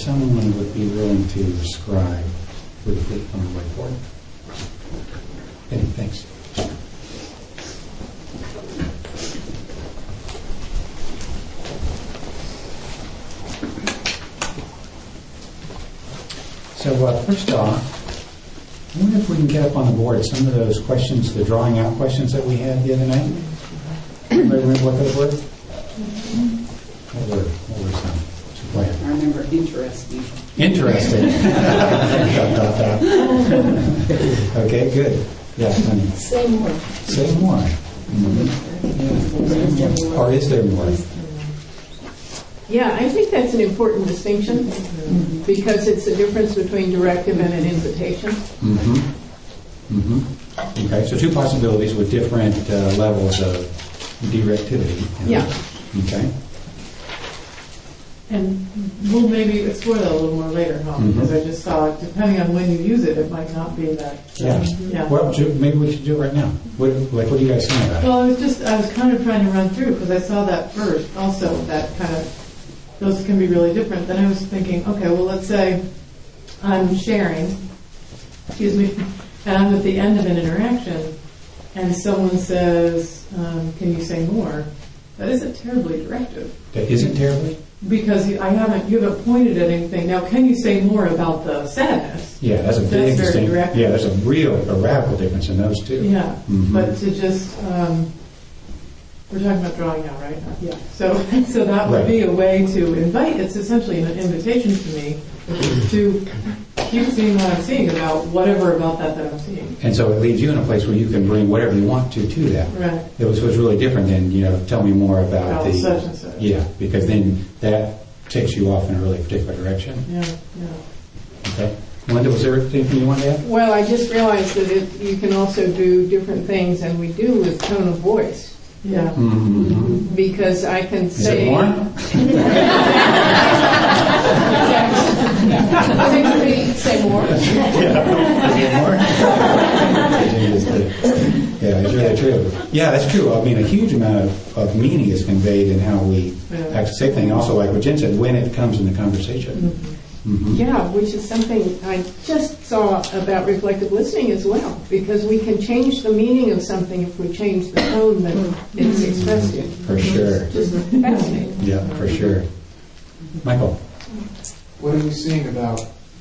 someone who would be willing to describe with the on the whiteboard? Okay, thanks. So first off, I wonder if we can get up on the board some of those questions, the drawing out questions that we had the other night. Anybody remember what those were? What were some? I remember interesting. Interesting. Okay, good. Yeah, honey. Say more. Say more. Mm-hmm. Yeah. Or is there more? Yeah, I think that's an important distinction because it's the difference between directive and an invitation. Mm-hmm. Mm-hmm. Okay, so two possibilities with different levels of directivity. Yeah. Okay. And we'll maybe explore that a little more later, huh? Mm-hmm. Because I just saw, depending on when you use it, it might not be that. Yeah. Yeah. Well, maybe we should do it right now. What do you guys think about it? Well, I was kind of trying to run through because I saw that first. Also, that kind of, those can be really different. Then I was thinking, okay, well, let's say I'm sharing, and I'm at the end of an interaction, and someone says, can you say more? That isn't terribly directive. That isn't terribly? Because you haven't pointed at anything. Now, can you say more about the sadness? Yeah, that's a big very distinction. direct. Yeah, there's a radical difference in those two. Yeah, Mhm. but to just, we're talking about drawing now, right? Yeah. So that would Right. be a way to invite. It's essentially an invitation to me to keep seeing what I'm seeing about whatever about that I'm seeing. And so it leaves you in a place where you can bring whatever you want to that. Right. It was really different than, tell me more about About the... such and such. Yeah, because then that takes you off in a really particular direction. Yeah. Okay. Linda, was there anything you wanted to add? Well, I just realized that you can also do different things, and we do with tone of voice. Yeah. Mm-hmm. Because I can Is it say... more? Say more. Yeah, it's really true. Yeah, that's true. I mean, a huge amount of meaning is conveyed in how we actually say things. Also, like what Jen said, when it comes in the conversation. Mm-hmm. Yeah, which is something I just saw about reflective listening as well, because we can change the meaning of something if we change the tone that it's expressed in. For sure. Just fascinating. Yeah, for sure. Michael? What are you seeing about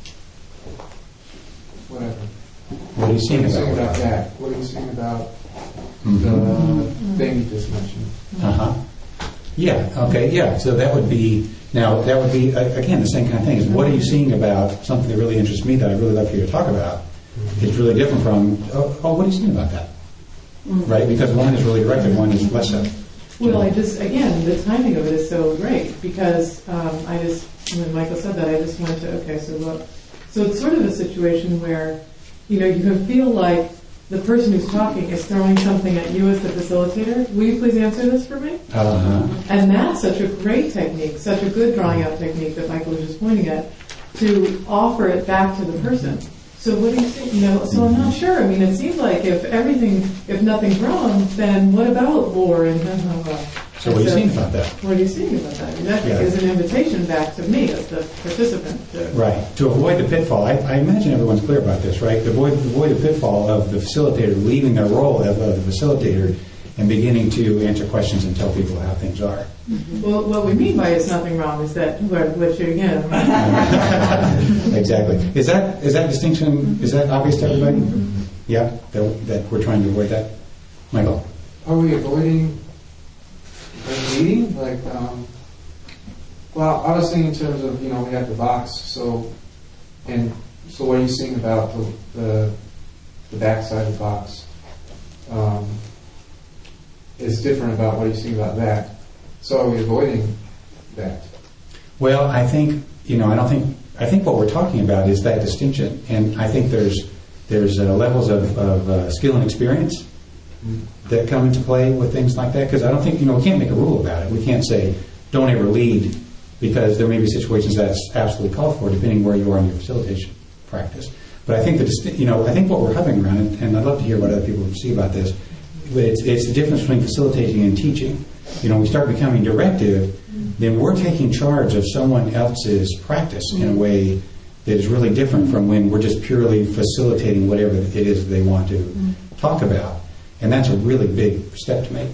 whatever? What are you seeing about that? What are you seeing about Mm-hmm. the thing you just mentioned? Uh-huh. Yeah, okay, yeah. So that would be, again, the same kind of thing. Is what are you seeing about something that really interests me that I'd really love for you to talk about? It's really different from, what are you seeing about that? Right? Because one is really directed, one is less so. Well, again, the timing of it is so great because when Michael said that, I just went to, okay, so what? So it's sort of a situation where, you can feel like the person who's talking is throwing something at you as the facilitator. Will you please answer this for me? Uh-huh. And that's such a great technique, such a good drawing out technique that Michael was just pointing at, to offer it back to the person. So what do you think? So I'm not sure. I mean, it seems like if nothing's wrong, then what about war and blah, blah, blah. So what are you seeing about that? What are you seeing about that? And that is an invitation back to me as the participant. Right. To avoid the pitfall, I imagine everyone's clear about this, right? To avoid the pitfall of the facilitator leaving their role as the facilitator and beginning to answer questions and tell people how things are. Mm-hmm. Well, what we mean by it's nothing wrong is that, which again. Exactly. Is that distinction, is that obvious to everybody? Mm-hmm. Yeah? That we're trying to avoid that? Michael? Are we avoiding a meeting? Well, I was thinking in terms of, we have the box, so what are you seeing about the backside of the box? Is different about what are you seeing about that. So are we avoiding that? Well, I think what we're talking about is that distinction, and I think there's levels of skill and experience that come into play with things like that, because I don't think, we can't make a rule about it. We can't say, don't ever lead, because there may be situations that's absolutely called for, depending where you are in your facilitation practice. But I think I think what we're hovering around, and I'd love to hear what other people see about this, but it's the difference between facilitating and teaching. we start becoming directive, then we're taking charge of someone else's practice in a way that is really different from when we're just purely facilitating whatever it is they want to talk about. And that's a really big step to make.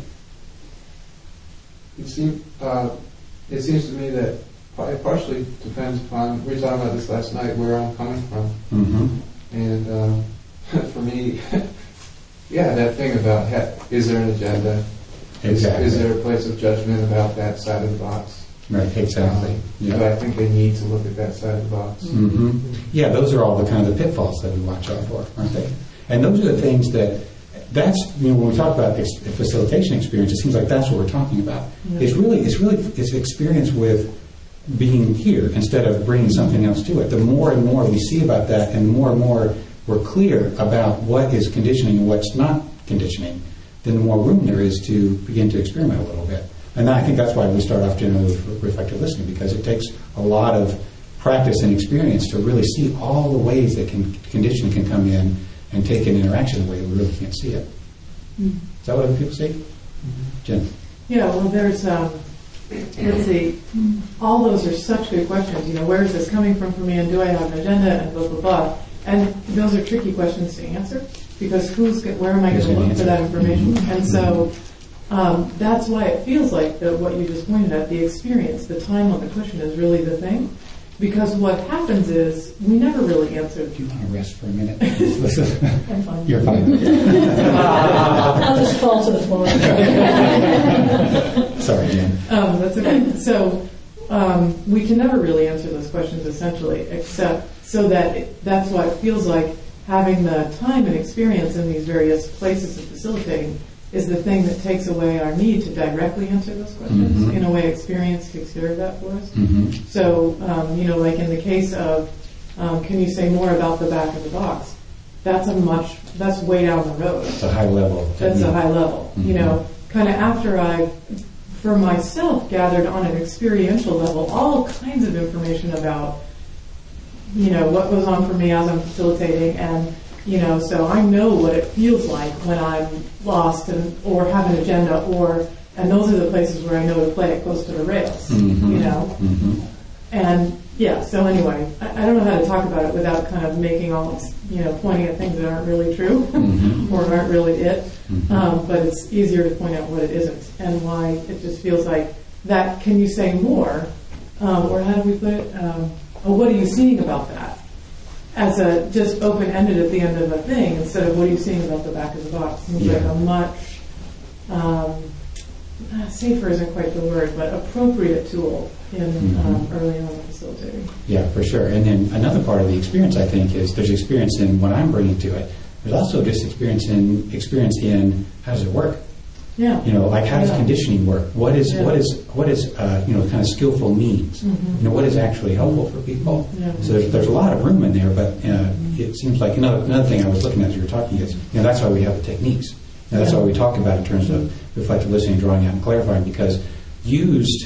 It seems to me that it partially depends upon, we were talking about this last night, where I'm coming from. Mm-hmm. And for me, that thing about, is there an agenda? Exactly. Is there a place of judgment about that side of the box? Right, exactly. But I think they need to look at that side of the box. Mm-hmm. Yeah, those are all the kind of the pitfalls that we watch out for, aren't they? And those are the things that's when we talk about facilitation experience, it seems like that's what we're talking about. Mm-hmm. It's experience with being here instead of bringing something else to it. The more and more we see about that, and the more we're clear about what is conditioning and what's not conditioning, then the more room there is to begin to experiment a little bit. And I think that's why we start off generally with reflective listening, because it takes a lot of practice and experience to really see all the ways that conditioning can come in and take an interaction in a way we really can't see it. Is that what other people say? Jen? Yeah, well, there's, let's see, all those are such good questions. Where is this coming from for me, and do I have an agenda, and blah, blah, blah. And those are tricky questions to answer, because where am I going to look for that information? And so that's why it feels like what you just pointed at, the experience, the time on the cushion is really the thing. Because what happens is we never really answer. Do you want to rest for a minute? I'm fine. You're fine. I'll just fall to the floor. Sorry, Jen. That's okay. So we can never really answer those questions essentially, except so that's why it feels like having the time and experience in these various places of facilitating is the thing that takes away our need to directly answer those questions. Mm-hmm. In a way, experience takes care of that for us. Mm-hmm. So, like in the case of, can you say more about the back of the box? That's way down the road. It's a high level. That's a high level. Mm-hmm. Kind of after I've, for myself, gathered on an experiential level all kinds of information about, what goes on for me as I'm facilitating, and so I know what it feels like when I'm lost or have an agenda, and those are the places where I know to play it close to the rails, Mm-hmm. Mm-hmm. And so anyway, I don't know how to talk about it without kind of making all, pointing at things that aren't really true Mm-hmm. or aren't really it, Mm-hmm. but it's easier to point out what it isn't and why it just feels like that. Can you say more, or how do we put it? What are you seeing about that? As a just open-ended at the end of a thing, instead of what are you seeing about the back of the box? Seems like a much safer isn't quite the word, but appropriate tool in early on in facilitating. Yeah, for sure. And then another part of the experience, I think, is there's experience in what I'm bringing to it. There's also just experience in how does it work? Yeah. Like how does conditioning work? What is kind of skillful means? Mm-hmm. What is actually helpful for people? Yeah. So there's a lot of room in there, but it seems like another thing I was looking at as you were talking is that's why we have the techniques. That's why we talk about in terms of reflective listening, drawing out, and clarifying, because used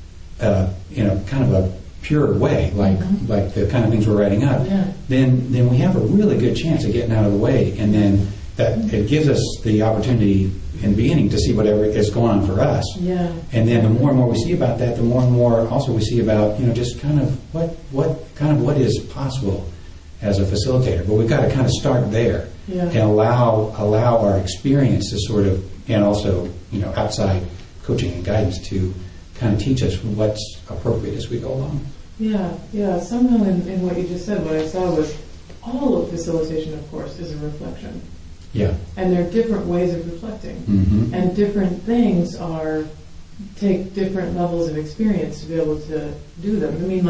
in a kind of a pure way, like the kind of things we're writing up, then we have a really good chance of getting out of the way, and then that it gives us the opportunity in the beginning to see whatever is going on for us. Yeah. And then the more and more we see about that, the more and more also we see about just kind of what is possible as a facilitator. But we've got to kind of start there and allow our experience to sort of, and also outside coaching and guidance to kind of teach us what's appropriate as we go along. Yeah. Somehow in what you just said, what I saw was all of facilitation, of course, is a reflection. Yeah. And there are different ways of reflecting. Mm-hmm. And different things take different levels of experience to be able to do them. I mean,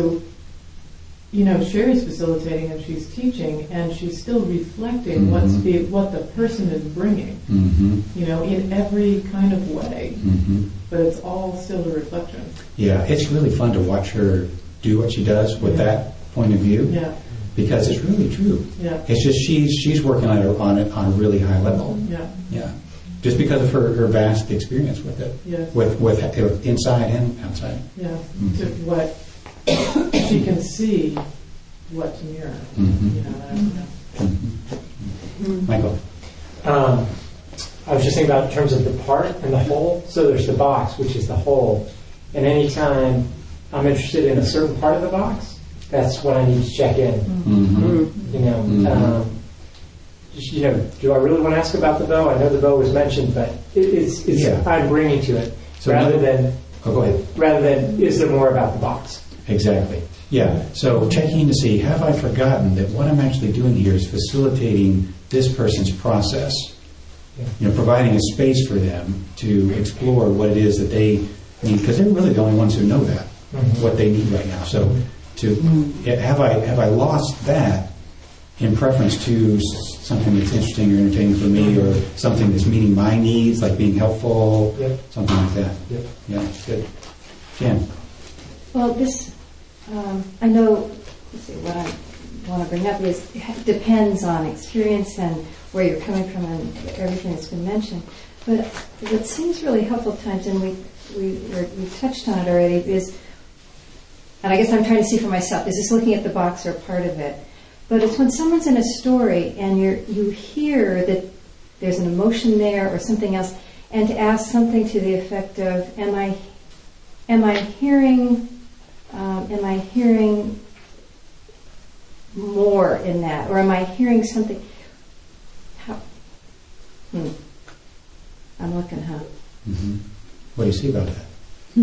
Sherry's facilitating and she's teaching and she's still reflecting what the person is bringing, in every kind of way. Mm-hmm. But it's all still a reflection. Yeah, it's really fun to watch her do what she does with that point of view. Yeah. Because it's really true. Yeah. It's just she's working on it on a really high level. Yeah. Yeah. Just because of her vast experience with it. Yes. With inside and outside. Yeah. Mm-hmm. To what she can see, what to mirror. Mm-hmm. Mm-hmm. Michael. I was just thinking about in terms of the part and the whole. So there's the box, which is the whole. And anytime I'm interested in a certain part of the box, that's when I need to check in. Mm-hmm. You know, do I really want to ask about the bow? I know the bow was mentioned, but it's Yeah. I'm bringing to it So rather than go ahead. rather than is there more about the box? Exactly. Yeah. So checking to see, have I forgotten that what I'm actually doing here is facilitating this person's process? Yeah. You know, providing a space for them to explore what it is that they need, because they're really the only ones who know that, what they need right now. So, have I lost that in preference to something that's interesting or entertaining for me, or something that's meeting my needs, like being helpful, something like that? Yeah, good. Jan. Well, this, I know, let's see, what I want to bring up is, it depends on experience and where you're coming from and everything that's been mentioned. But what seems really helpful at times, and we touched on it already, is, and I guess I'm trying to see for myself, is this looking at the box or part of it? But it's when someone's in a story and you hear that there's an emotion there or something else, and to ask something to the effect of, am I hearing more in that, or am I hearing something? I'm looking, Mm-hmm. What do you see about that?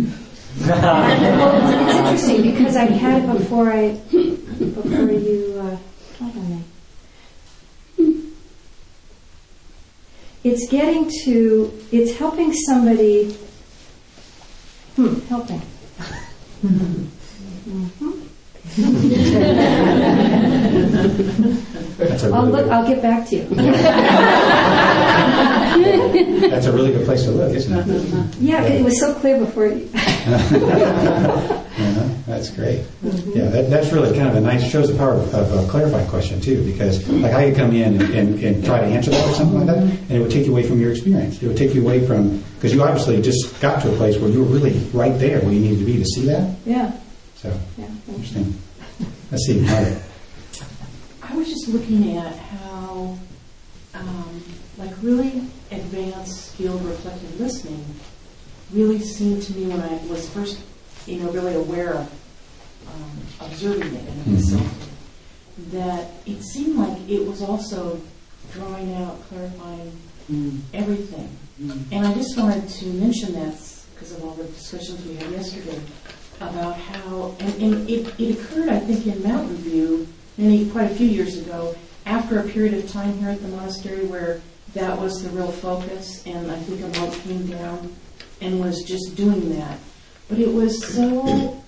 Well, it's interesting because I had it before you told on me. It's helping somebody. Helping. I'll get back to you. That's a really good place to look, isn't it? Yeah, it was so clear before you. That's great. Yeah, that's really kind of a nice, shows the power of a clarifying question too, because like I could come in and try to answer that or something like that, and it would take you away from your experience. It would take you away from, because you obviously just got to a place where you were really right there where you needed to be to see that. Yeah. So, interesting. Let's see, Margaret. I was just looking at how, like really advanced, skilled, reflective listening really seemed to me when I was first, really aware of observing it in myself, that it seemed like it was also drawing out, clarifying everything. And I just wanted to mention that because of all the discussions we had yesterday about how, and it occurred, I think, in Mountain View quite a few years ago, after a period of time here at the monastery where that was the real focus, and I think a monk came down and was just doing that. But it was so,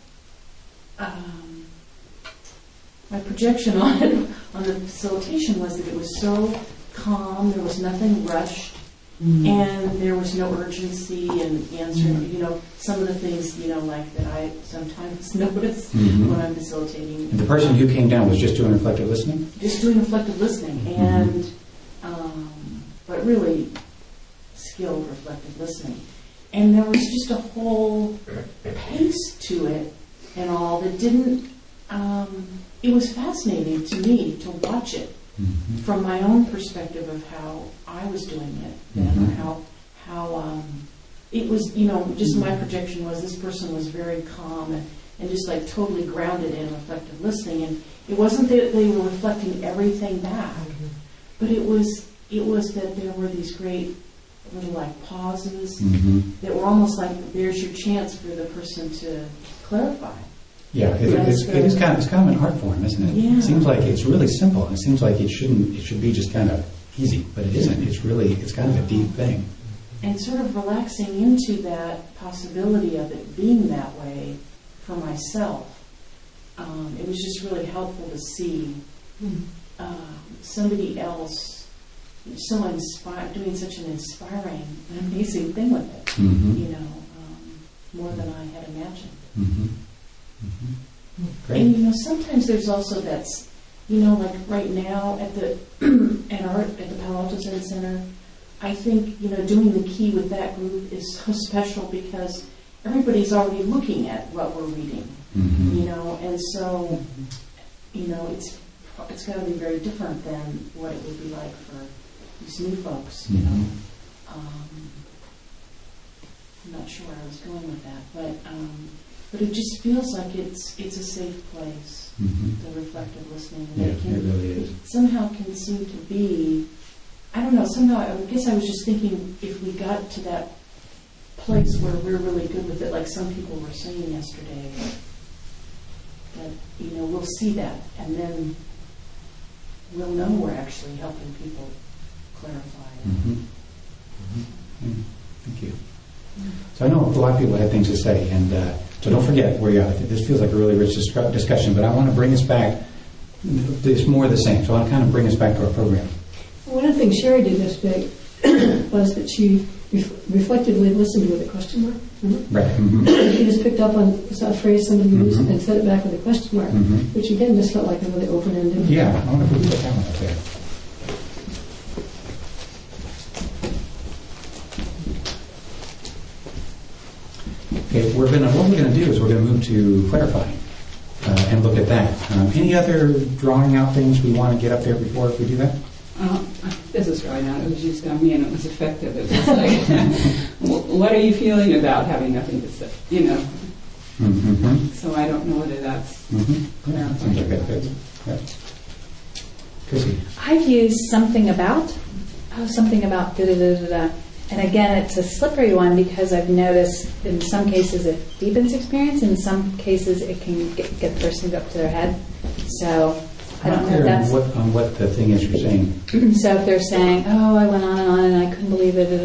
my projection on it, on the facilitation, was that it was so calm, there was nothing rushed, and there was no urgency in answering, some of the things, like that I sometimes notice when I'm facilitating. And the person who came down was just doing reflective listening? Just doing reflective listening, and but really skilled reflective listening. And there was just a whole pace to it and all that didn't, it was fascinating to me to watch it from my own perspective of how I was doing it then, or how it was, just my projection was this person was very calm and just like totally grounded in reflective listening. And it wasn't that they were reflecting everything back, but it was that there were these great little like pauses that were almost like there's your chance for the person to clarify. Yeah, it's kind of an art form, isn't it? Yeah. It seems like it's really simple. It seems like it should be just kind of easy, but it isn't. It's kind of a deep thing. And sort of relaxing into that possibility of it being that way for myself. It was just really helpful to see somebody else so inspired, doing such an inspiring and amazing thing with it, more than I had imagined. Great. And sometimes there's also that's, like right now at the at the Palo Alto Zen Center, I think doing the key with that group is so special because everybody's already looking at what we're reading, and so it's got to be very different than what it would be like for these new folks, I'm not sure where I was going with that, but it just feels like it's a safe place, the reflective listening. And Yeah, it really is. It somehow can seem to be, I don't know, somehow, I guess I was just thinking if we got to that place where we're really good with it, like some people were saying yesterday, that, we'll see that, and then we'll know we're actually helping people clarify. Thank you. So I know a lot of people had things to say, and so don't forget where you are. This feels like a really rich discussion, but I want to bring us back. It's more of the same, so I want to kind of bring us back to our program. One of the things Sherry did yesterday was that she reflectively listened with a question mark. Right. She just picked up on a phrase somebody used and said it back with a question mark, which again just felt like a really open-ended. Yeah, I wonder if we can put that one up there. Okay, what we're going to do is we're going to move to clarifying and look at that. Any other drawing out things we want to get up there before if we do that? This is really not. It was used on me and it was effective. It was like, what are you feeling about having nothing to say? So I don't know whether that's Seems like that fits. Yeah. Chrissy. I've used something about da-da-da-da-da. And again, it's a slippery one because I've noticed in some cases it deepens experience, in some cases it can get the person to go up to their head. So I don't know if that's... on what the thing is you're saying. So if they're saying, oh, I went on and I couldn't believe it,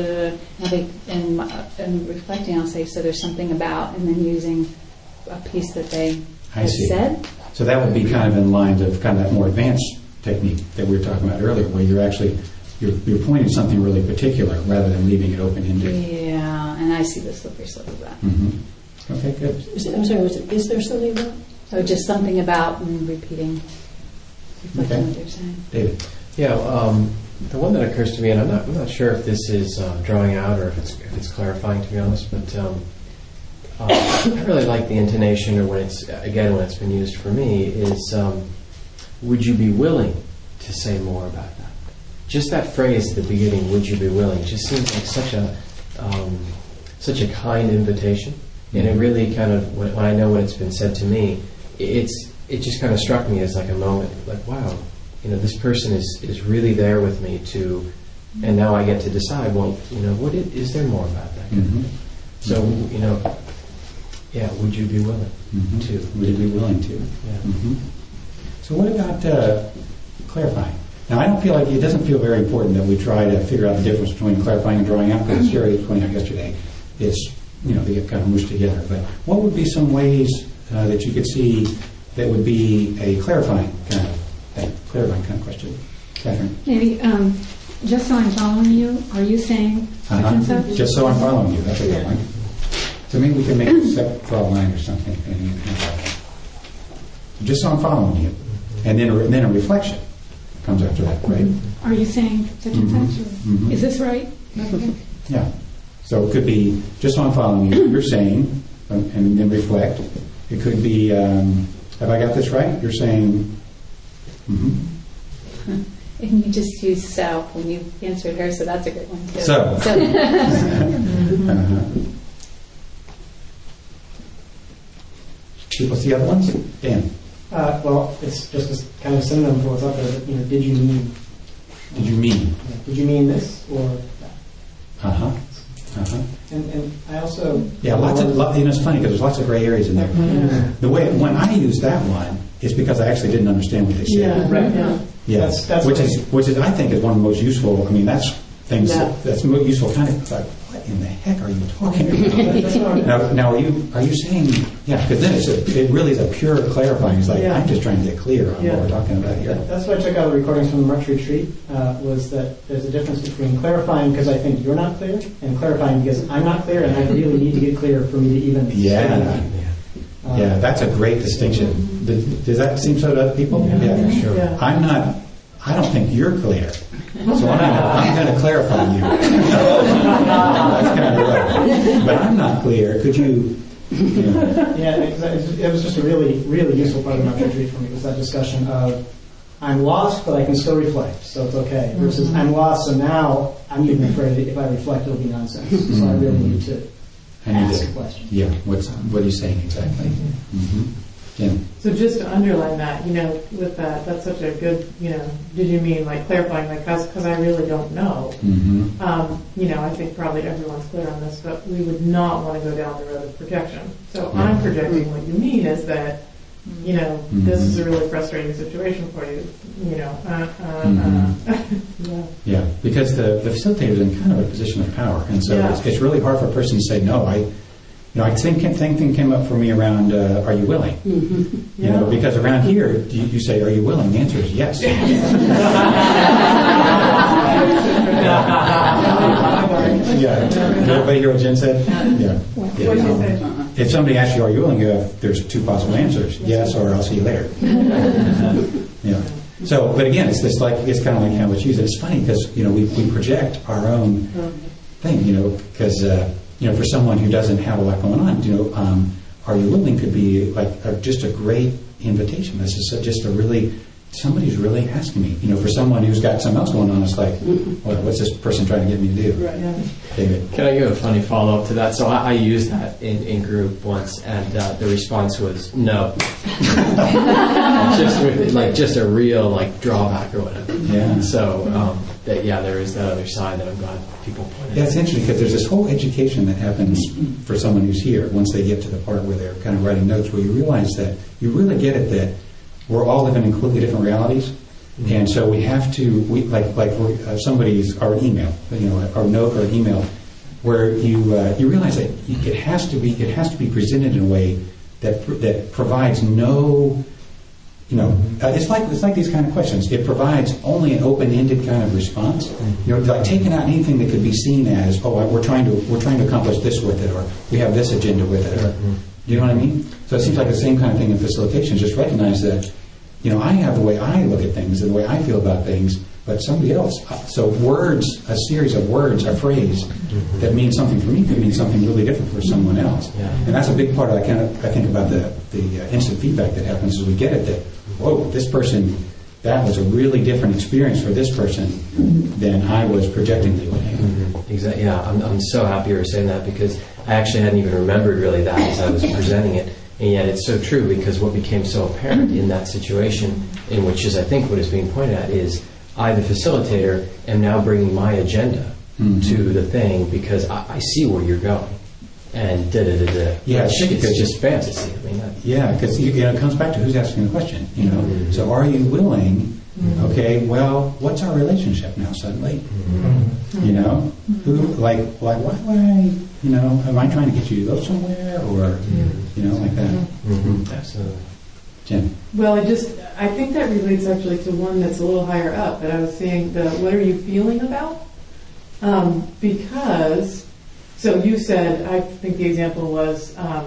and reflecting, I'll say, so there's something about, and then using a piece that they have said. So that would be kind of in line of kind of that more advanced technique that we were talking about earlier, where you're actually... You're pointing something really particular rather than leaving it open-ended. Yeah, and I see the slippery slope of that. Okay, good. I'm sorry, is there something about? So just something about and reflecting what they're saying. David. Yeah, the one that occurs to me, and I'm not sure if this is drawing out or if it's clarifying, to be honest, but I really like the intonation, or when it's been used for me, is would you be willing to say more about that? Just that phrase at the beginning, would you be willing, just seems like such a kind invitation. And it really kind of, when I know when it's been said to me, it just kind of struck me as like a moment, like, wow, this person is really there with me and now I get to decide, well, what is there more about that? So, yeah, would you be willing to? Would you be willing to? Yeah. So what about clarifying? Now, I don't feel like it doesn't feel very important that we try to figure out the difference between clarifying and drawing out, because Sherry was pointing out yesterday, it's, they get kind of mushed together. But what would be some ways that you could see that would be a clarifying kind of question? Catherine? Maybe, just so I'm following you, are you saying such and such? Just so I'm following you, that's a good one. So maybe we can make a separate draw line or something. Just so I'm following you. And then a reflection comes after that, right? Are you saying such and such? Is this right? Okay. Yeah. So it could be, just so I'm following you, you're saying, and then reflect. It could be, have I got this right? You're saying, And you just use so when you answered her, so that's a good one too. So. What's the other ones? Dan. Well, it's just kind of a synonym for what's up there. But, did you mean? Did you mean? Did you mean this or that? And I also it's funny because there's lots of gray areas in there. The way when I use that one, it's because I actually didn't understand what they said. Yeah, right. Yeah. That's which is I think is one of the most useful. I mean, that's things that's most useful. Kind of like, what in the heck are you talking about? now, are you saying Because then it really is a pure clarifying. It's like I'm just trying to get clear on what we're talking about here. That's why I took out the recordings from the March retreat. Was that there's a difference between clarifying because I think you're not clear, and clarifying because I'm not clear, and I really need to get clear for me to even. Yeah, that's a great distinction. Does that seem so to other people? Yeah, sure. Yeah. I don't think you're clear. So I'm going to clarify you. That's kind of rough. But I'm not clear. Could you? Yeah, it was just a really, really useful part of my retreat for me was that discussion of I'm lost, but I can still reflect, so it's okay. Versus I'm lost, so now I'm even afraid that if I reflect, it'll be nonsense. So I really need to ask a question. Yeah, what are you saying exactly? Mm-hmm. Jim? So just to underline that, with that's such a good, did you mean like clarifying, like, because I really don't know. Mm-hmm. I think probably everyone's clear on this, but we would not want to go down the road of projection. So I'm projecting what you mean is that, this is a really frustrating situation for you, Yeah, because the facilitator is in kind of a position of power, and so it's really hard for a person to say no. I think thing came up for me around are you willing? Mm-hmm. Because around here you say are you willing? The answer is yes. Yeah. Did everybody hear what Jen said? Yeah. If somebody asks you are you willing, there's two possible answers: yes, or I'll see you later. Yeah. So, but again, it's kind of like how it's used. It's funny because we project our own thing. Because for someone who doesn't have a lot going on, are you willing could be like just a great invitation. This is just somebody's really asking me. For someone who's got something else going on, it's like, what's this person trying to get me to do? Right. Yeah. David. Can I give a funny follow-up to that? So I used that in group once, and the response was no. just a real drawback or whatever. Yeah. So there is that other side that I'm glad people pointed out. Yeah, it's interesting because there's this whole education that happens for someone who's here once they get to the part where they're kind of writing notes, where you realize that you really get it that we're all living in completely different realities, and so we have to somebody's or an email, or note or an email, where you realize that it has to be presented in a way that provides no. It's like these kind of questions. It provides only an open-ended kind of response. Like taking out anything that could be seen as, we're trying to accomplish this with it, or we have this agenda with it. Or, do you know what I mean? So it seems like the same kind of thing in facilitation. Just recognize that, I have the way I look at things and the way I feel about things, but somebody else. So words, a series of words, a phrase that means something for me could mean something really different for someone else. Yeah. And that's a big part of I think about the instant feedback that happens as we get it that, this person, that was a really different experience for this person than I was projecting to. Exactly. Yeah, I'm so happy you were saying that because I actually hadn't even remembered really that as I was presenting it. And yet it's so true because what became so apparent in that situation, in which is I think what is being pointed at, is I, the facilitator, am now bringing my agenda to the thing because I see where you're going. And da-da-da-da. Yeah, it's just fantasy. Because it comes back to who's asking the question. So are you willing? Okay, well, what's our relationship now suddenly? Who why would I? Am I trying to get you to go somewhere or like that? Absolutely. Jen. Well, I think that relates actually to one that's a little higher up. That I was saying what are you feeling about? Because. So you said, I think the example was, I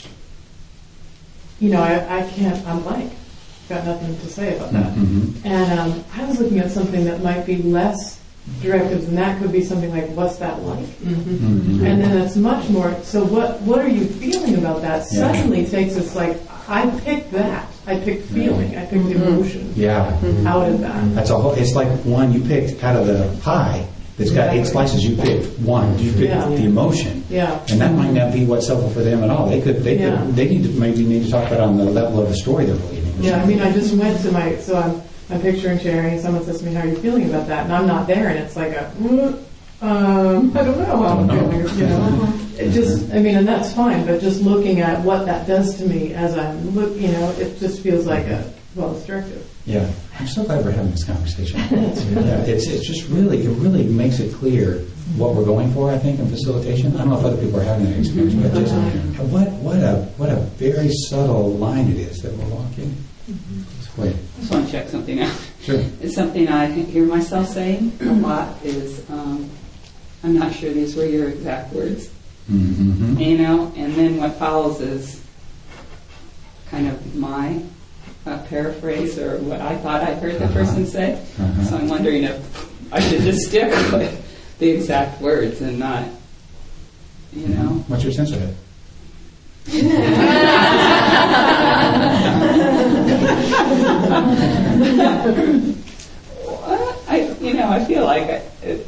can't, I'm blank. Got nothing to say about that. Mm-hmm. And I was looking at something that might be less directive than that. Could be something like, what's that like? Mm-hmm. Mm-hmm. And then it's much more, so what are you feeling about that? Yeah. Suddenly takes us I picked that. I picked feeling. I picked emotion. Yeah. Out of that. That's it's like one you picked out of the pie. It's got 8 slices. You picked one. You picked the emotion, and that might not be what's helpful for them at all. They need to talk about it on the level of the story they're believing. Yeah, I just went to so I'm picturing sharing, and someone says to me, "How are you feeling about that?" And I'm not there, and it's like I don't know how I'm feeling. It just, and that's fine, but just looking at what that does to me as I'm it just feels like it's directive. Yeah, I'm so glad we're having this conversation. It's just really, it really makes it clear what we're going for, I think, in facilitation. I don't know if other people are having that experience, but just what a very subtle line it is that we're walking. I just want to check something out. Sure. It's something I hear myself saying a lot is, I'm not sure these were your exact words. Mm-hmm. And then what follows is kind of my paraphrase or what I thought I heard the person say. So I'm wondering if I should just stick with the exact words and not, What's your sense of it? I feel like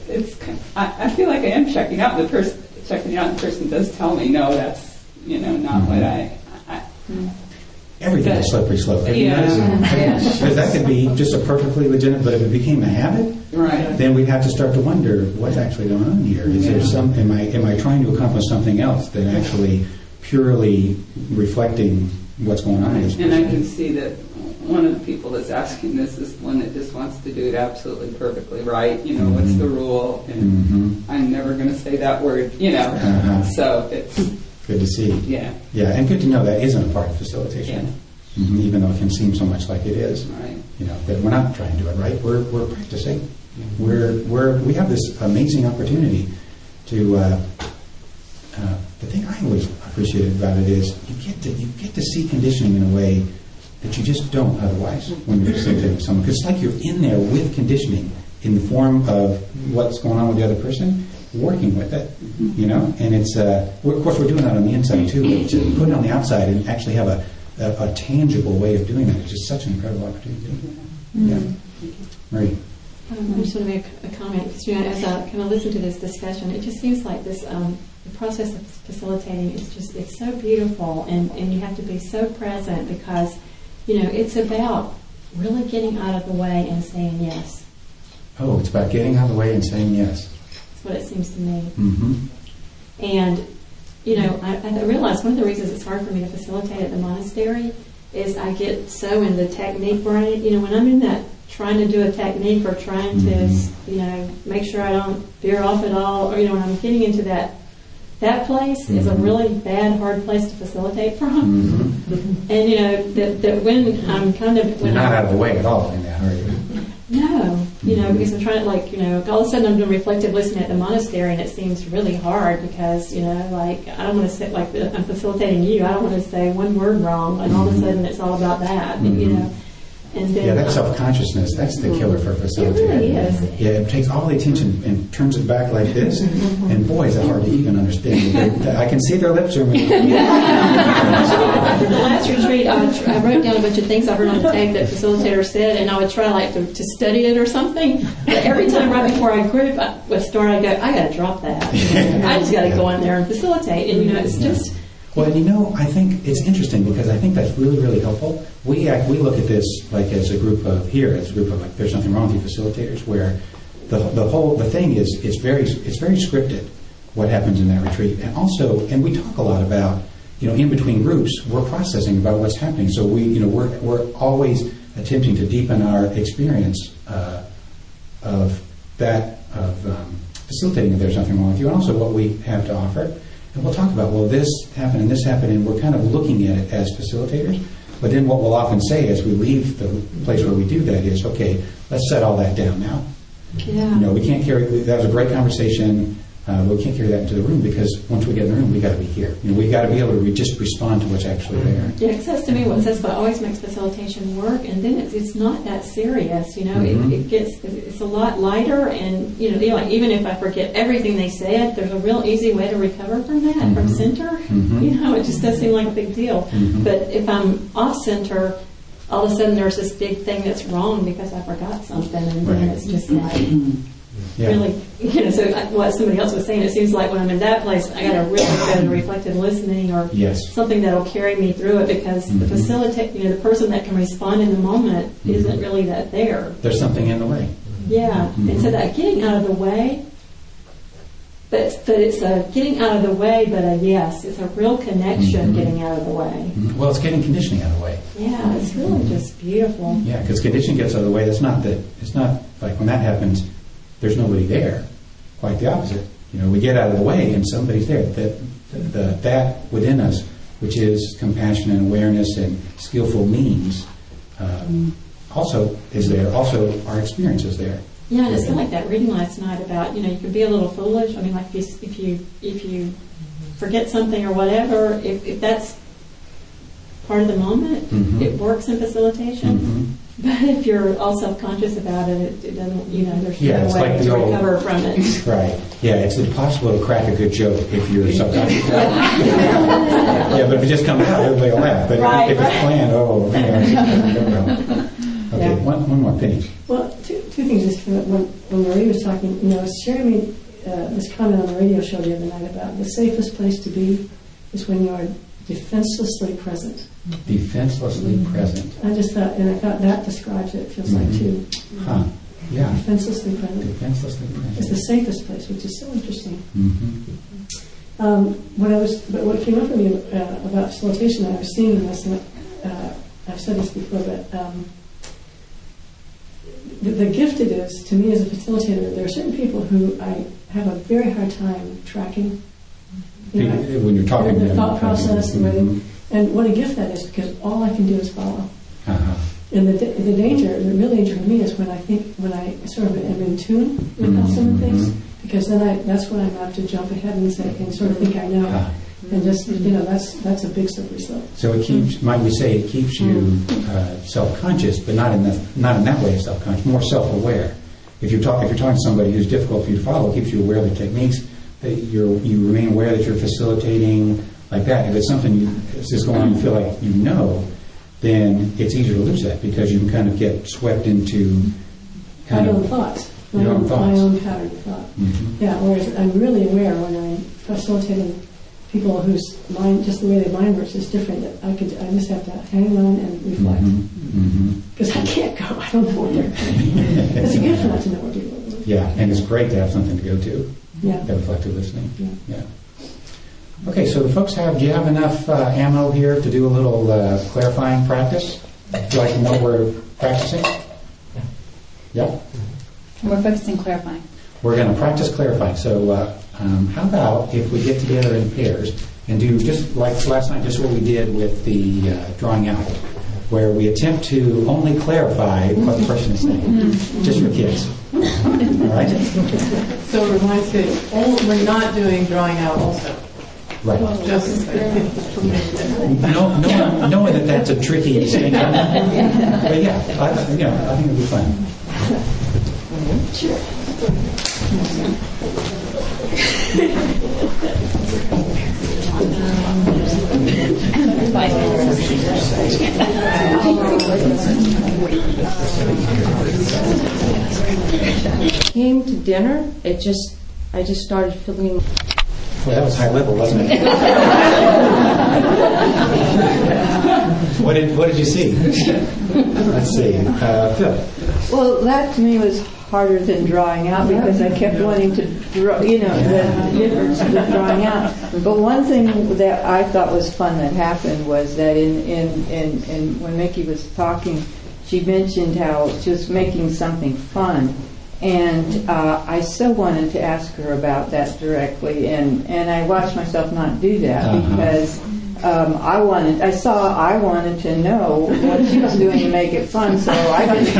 I feel like I am checking out. The person does tell me, no, that's not what I. Everything is slippery slope. Yeah. Because that could be just a perfectly legitimate, but if it became a habit, right, then we'd have to start to wonder what's actually going on here. Is there some? Am I trying to accomplish something else than actually purely reflecting what's going on? And I can see that one of the people that's asking this is one that just wants to do it absolutely perfectly right. What's the rule? And I'm never going to say that word. So it's good to see. Yeah. Yeah, and good to know that isn't a part of facilitation. Yeah. Even though it can seem so much like it is. Right. That we're not trying to do it right. We're practicing. We have this amazing opportunity to. The thing I always appreciated about it is you get to see conditioning in a way that you just don't otherwise when you're facilitating with someone. Because it's like you're in there with conditioning in the form of what's going on with the other person, working with it, And it's of course we're doing that on the inside too. But to put it on the outside and actually have a tangible way of doing that is just such an incredible opportunity. Yeah, Marie. I just want to make a comment because as I kind of listen to this discussion, it just seems like this the process of facilitating it's so beautiful, and you have to be so present because it's about really getting out of the way and saying yes. Oh, it's about getting out of the way and saying yes. That's what it seems to me. Mm-hmm. And I realize one of the reasons it's hard for me to facilitate at the monastery is I get so in the technique brain. When I'm in that trying to do a technique or trying to, make sure I don't veer off at all, or when I'm getting into that place is a really bad, hard place to facilitate from. And that when I'm kind of you're not out of the way at all in that, are you? No, because I'm trying to all of a sudden I'm doing reflective listening at the monastery, and it seems really hard because I don't want to sit like I'm facilitating you. I don't want to say one word wrong, and all of a sudden it's all about that, And then, that self-consciousness, that's the killer for facilitating. It really is. Yeah, it takes all the attention and turns it back like this, and boy, is it hard to even understand. I can see their lips are moving. The last retreat, I wrote down a bunch of things I heard on the tape that facilitators said, and I would try to study it or something. But every time right before I group would start, I'd go, I got to drop that. I just got to go in there and facilitate. And it's just... Well, I think it's interesting because I think that's really, really helpful. We look at this as a group of there's something wrong with you facilitators, where the thing is it's very scripted what happens in that retreat, and we talk a lot about in between groups we're processing about what's happening. So we're always attempting to deepen our experience of facilitating if there's something wrong with you, and also what we have to offer. And we'll talk about, this happened and this happened, and we're kind of looking at it as facilitators. But then what we'll often say as we leave the place where we do that is, okay, let's set all that down now. Yeah. We can't carry, that was a great conversation, we can't carry that into the room because once we get in the room, we got to be here. We got to be able to just respond to what's actually there. Yeah, because that's to me what always makes facilitation work, and then it's not that serious. It's a lot lighter, and even if I forget everything they said, there's a real easy way to recover from that from center. It just does seem like a big deal. But if I'm off center, all of a sudden there's this big thing that's wrong because I forgot something, and then it's just like. Yeah. Really, so what somebody else was saying, it seems like when I'm in that place, I got to really go to reflective listening or something that'll carry me through it because the the person that can respond in the moment isn't really that there. There's something in the way. Yeah, and so that getting out of the way, but it's a getting out of the way, but a yes, it's a real connection getting out of the way. Well, it's getting conditioning out of the way. Yeah, it's really just beautiful. Yeah, because conditioning gets out of the way. It's not like when that happens. There's nobody there. Quite the opposite. We get out of the way and somebody's there. That within us, which is compassion and awareness and skillful means, also is there. Also, our experience is there. Yeah, and it's kind of like that reading last night about you can be a little foolish. I mean, like if you forget something or whatever, if that's part of the moment, it works in facilitation. But if you're all self-conscious about it, it doesn't, there's Yeah, no it's way like to the old- recover from it. Right. Yeah, it's impossible to crack a good joke if you're subconscious. Yeah, but if it just comes out, everybody will laugh. But Right, if it's planned, oh, man, it's not gonna go well. Okay, Yeah. one more Penny. Well, two things. Just when Marie was talking, sharing me this comment on the radio show the other night about the safest place to be is when you are defenselessly present. Defenselessly present. I just thought, and I thought that describes it. It feels like too. Huh. Yeah. Defenselessly present. Defenselessly It's present. the safest place, which is so interesting. Mm-hmm. What came up for me about facilitation, I was seeing this, and I've said this before, but the gift it is to me as a facilitator. There are certain people who I have a very hard time tracking. When you're talking to the them. thought process, Mhm. and what a gift that is, because all I can do is follow. Uh-huh. And the real danger for me is when I sort of am in tune with how someone thinks, because then that's when I have to jump ahead and say and sort of think I know, and just that's a big slippery slope. So it keeps, might we say, it keeps you self-conscious, but not in that way of self-conscious, more self-aware. If you're talking to somebody who's difficult for you to follow, it keeps you aware of the techniques. That you remain aware that you're facilitating like that. If it's something that's just going on, you feel like you know, then it's easier to lose that because you can kind of get swept into My own thoughts. My own pattern of thought. Mm-hmm. Yeah, whereas I'm really aware when I'm facilitating people whose mind, just the way their mind works is different. I just have to hang on and reflect. Because I can't go. I don't know what they're doing. It's a gift not to know what people are doing. Yeah, and it's great to have something to go to. Yeah. That reflective listening. Yeah. Okay, so the folks do you have enough ammo here to do a little clarifying practice? Do you like to know what we're practicing? Yeah? We're focusing clarifying. We're going to practice clarifying. So how about if we get together in pairs and do just like last night, just what we did with the drawing out, where we attempt to only clarify what the person is saying, just for kids. All right? So it reminds me, we're not doing drawing out also. Right. Just Knowing that that's a tricky distinction. But yeah, I think it'll be fun. Sure. Came to dinner, I just started feeling. Well, that was high level, wasn't it? What did you see? Let's see, Phil. Well, that to me was harder than drawing out because I kept wanting to draw, the difference with drawing out. But one thing that I thought was fun that happened was that in when Mickey was talking, she mentioned how she was making something fun. And I so wanted to ask her about that directly, and I watched myself not do that because I wanted to know what she was doing to make it fun, so I didn't.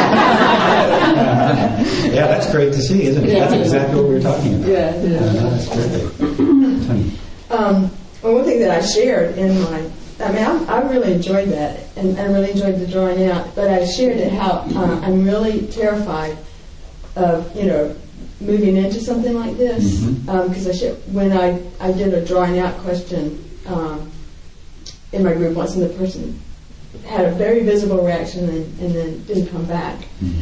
Yeah, that's great to see, isn't it? Yeah. That's exactly what we were talking about. Yeah, that's terrific. Well, one thing that I shared in I really enjoyed that, and I really enjoyed the drawing out, but I shared it how I'm really terrified of, moving into something like this, because when I did a drawing out question in my group once, and the person had a very visible reaction and then didn't come back.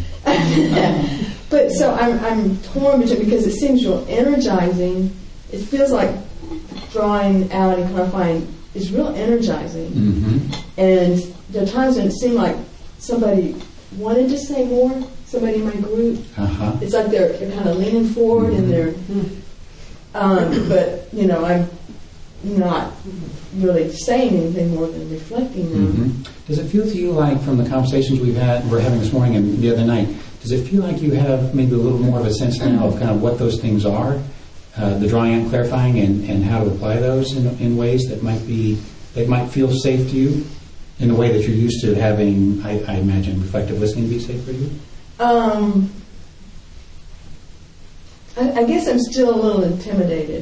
But so I'm torn between, because it seems real energizing. It feels like drawing out and clarifying is real energizing. And there are times when it seemed like somebody wanted to say more, somebody in my group. It's like they're kind of leaning forward and they're, but I'm not really saying anything more than reflecting now. Does it feel to you like, from the conversations we're having this morning and the other night, does it feel like you have maybe a little more of a sense now of kind of what those things are, the drawing out and clarifying, and how to apply those in ways that might feel safe to you, in the way that you're used to having, I imagine, reflective listening be safe for you? I guess I'm still a little intimidated.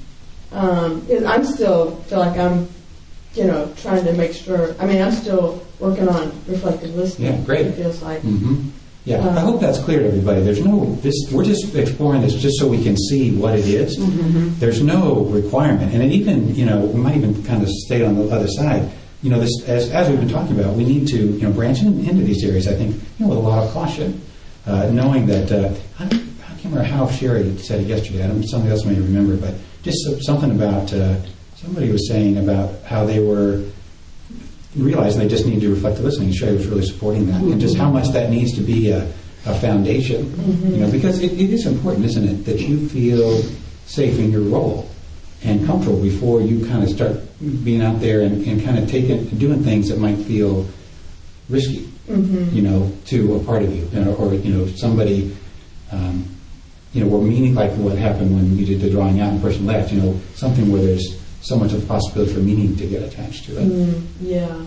Because I'm still feel like I'm, trying to make sure. I mean, I'm still working on reflective listening. Yeah, great. It feels like. Yeah, I hope that's clear to everybody. We're just exploring this just so we can see what it is. There's no requirement, and it even, we might even kind of stay on the other side. This as we've been talking about, we need to, branch into these areas. I think, with a lot of caution, knowing that I can't remember how Sherry said it yesterday. Somebody else may remember, but just something about somebody was saying about how they were realizing they just need to reflective listening. Sherry was really supporting that, and just how much that needs to be a foundation. Because it is important, isn't it, that you feel safe in your role and comfortable before you kind of start being out there and kind of doing things that might feel risky, to a part of you, or somebody, or meaning like what happened when you did the drawing out and the person left, something where there's so much of a possibility for meaning to get attached to it. Yeah.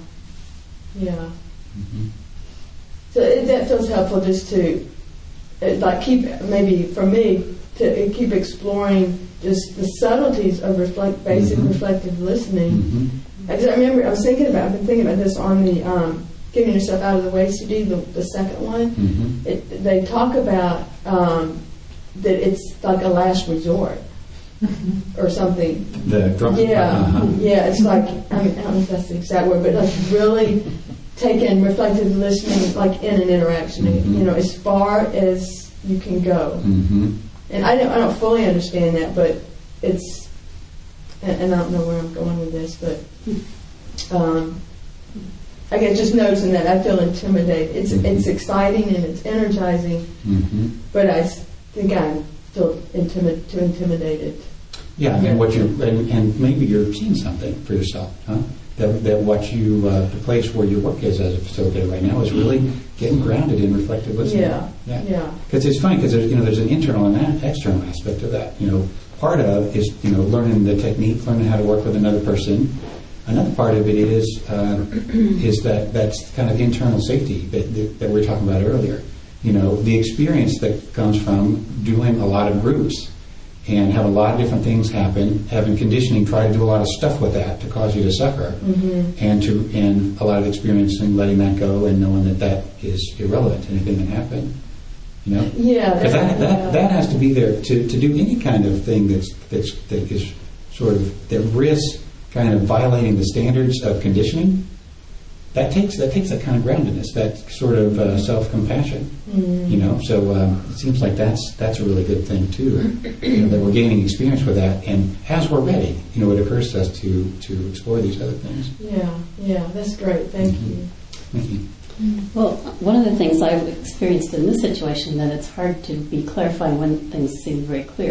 So that feels helpful just to keep, maybe for me, to keep exploring just the subtleties of basic reflective listening. Because I've been thinking about this on the getting yourself out of the way CD, the second one. They talk about that it's like a last resort. Or something. It's like, I don't know if that's the exact word, but like really taking reflective listening like in an interaction, as far as you can go. And I don't fully understand that, but it's, and I don't know where I'm going with this, but I guess just noticing that I feel intimidated. It's exciting and it's energizing, but I think I feel too intimidated. Yeah, and and maybe you're seeing something for yourself, huh? That what you the place where your work is as a facilitator right now is really getting grounded in reflective listening. Yeah. Because it's funny because there's an internal and an external aspect of that. Part of is learning the technique, learning how to work with another person. Another part of it is that's kind of internal safety that we were talking about earlier. The experience that comes from doing a lot of groups and have a lot of different things happen, having conditioning, try to do a lot of stuff with that to cause you to suffer, and a lot of experience in letting that go and knowing that is irrelevant to anything that happened. Because that has to be there to do any kind of thing that is sort of that risks kind of violating the standards of conditioning. That takes that kind of groundedness, that sort of self-compassion, So it seems like that's a really good thing too. That we're gaining experience with that, and as we're ready, it occurs to us to explore these other things. Yeah, that's great. Thank you. Thank you. Well, one of the things I've experienced in this situation that it's hard to be clarifying when things seem very clear.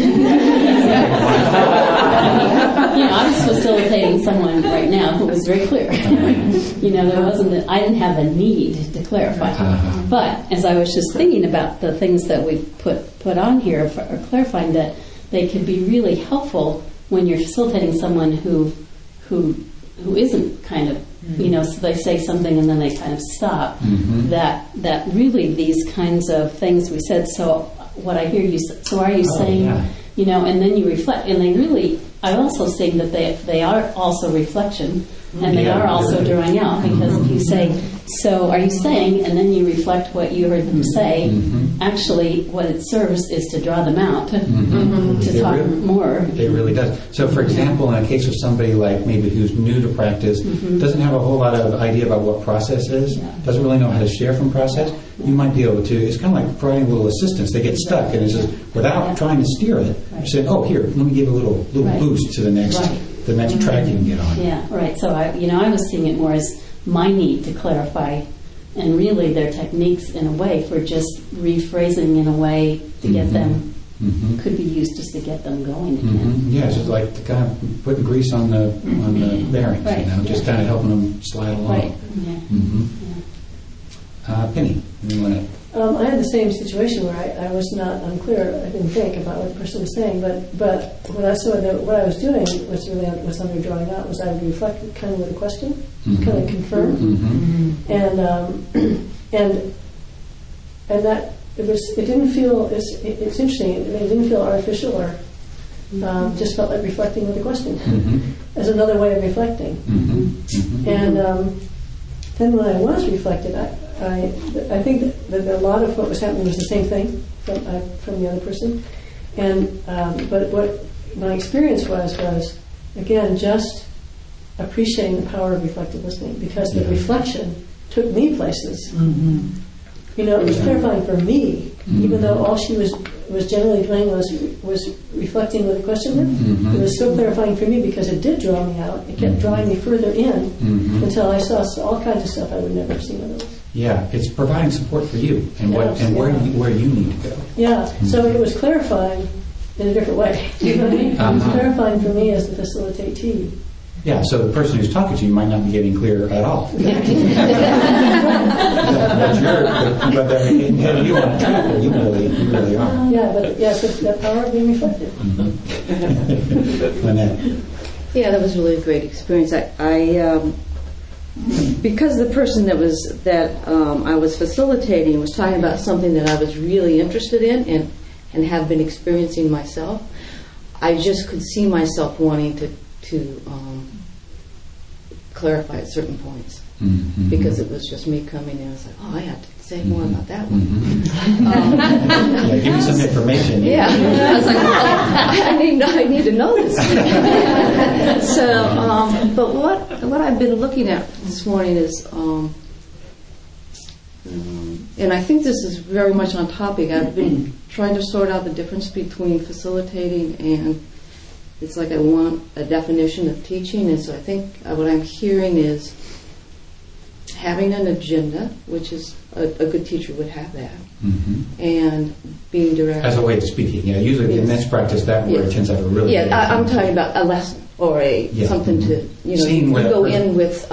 I was facilitating someone right now who was very clear. I didn't have a need to clarify. But as I was just thinking about the things that we put on here, or clarifying that they could be really helpful when you're facilitating someone who isn't kind of, so they say something and then they kind of stop. That really these kinds of things we said. So what I hear you. So are you saying, and then you reflect, and they really. I'm also saying that they are also reflection, and they are also drawing out. Because if you say, so are you saying, and then you reflect what you heard them say, actually what it serves is to draw them out, to talk more. It really does. So for example, in a case of somebody like maybe who's new to practice, doesn't have a whole lot of idea about what process is, doesn't really know how to share from process, you might be able to, it's kind of like providing a little assistance. They get stuck, and it's just, without trying to steer it, you say, oh, here, let me give a little boost to the next track you can get on. Yeah, right. So I was seeing it more as my need to clarify, and really their techniques in a way for just rephrasing in a way to get them, could be used just to get them going again. Yeah, it's just like to kind of putting grease on the bearings, just kind of helping them slide along. Right. Yeah. Penny, you want to? I had the same situation where I was not unclear. I didn't think about what the person was saying, but when I saw that what I was doing was really was under drawing out was I would reflect kind of with a question, kind of confirm, and that it didn't feel it's interesting. It didn't feel artificial or just felt like reflecting with a question as another way of reflecting, and. then when I was reflected, I think that a lot of what was happening was the same thing from the other person. And but what my experience was again just appreciating the power of reflective listening, because the reflection took me places. Mm-hmm. You know, it was clarifying for me, even though all she was generally doing was reflecting with a question mark. Mm-hmm. It was so clarifying for me because it did draw me out. It kept drawing me further in until I saw all kinds of stuff I would never have seen otherwise. Yeah, it's providing support for you and where you need to go. Yeah, so it was clarifying in a different way. Do you know what I mean? It was clarifying for me as the facilitatee. Yeah, so the person who's talking to you might not be getting clear at all. But you want to, you really are. Yeah, but yes, it's that power of being reflective. Yeah, that was really a great experience. I because the person that I was facilitating was talking about something that I was really interested in and have been experiencing myself, I just could see myself wanting to clarify at certain points, because it was just me coming in. I was like, oh, I have to say more about that one. Give me some information. Yeah, I was like, I need to know this. So, but what I've been looking at this morning is, and I think this is very much on topic. I've been trying to sort out the difference between facilitating and it's like I want a definition of teaching, and so I think what I'm hearing is having an agenda, which is a good teacher would have that, and being direct. As a way of speaking, yeah. Usually in this practice, that word tends to have a really I'm talking about a lesson or something to, you go in with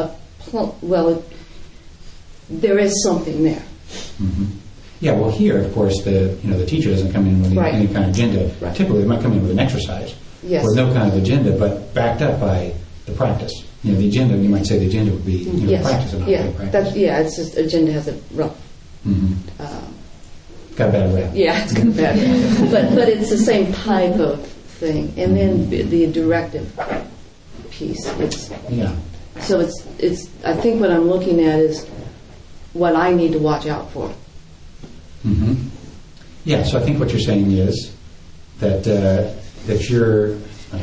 there is something there. Yeah, well, here, of course, the teacher doesn't come in with any kind of agenda. Right. Typically, they might come in with an exercise. Yes. Or no kind of agenda, but backed up by the practice. The agenda, you might say the agenda would be practice and not practice. It's just agenda has a rough. Got a bad rap. Yeah, it's got a bad rap. But it's the same type of thing. And then the directive piece. So it's. I think what I'm looking at is what I need to watch out for. Yeah, so I think what you're saying is that you're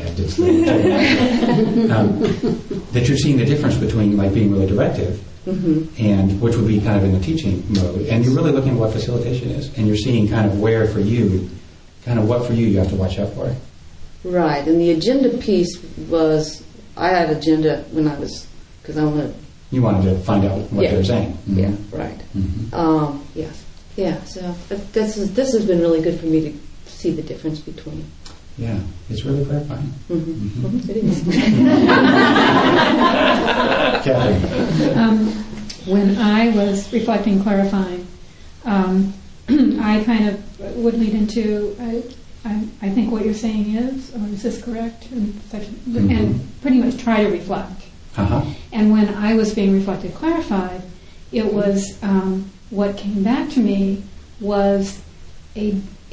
that you're seeing the difference between like being really directive and which would be kind of in the teaching mode, and you're really looking at what facilitation is, and you're seeing kind of where for you, kind of what for you have to watch out for. Right, and the agenda piece was I had agenda when I was because I wanted. You wanted to find out what they're saying. Yeah, right. Yes. Yeah, so this has been really good for me to see the difference between. Yeah, it's really clarifying. It is. Catherine. When I was reflecting, clarifying, I kind of would lead into, I think what you're saying is, or is this correct? And pretty much try to reflect. And when I was being reflected, clarified, it was what came back to me was a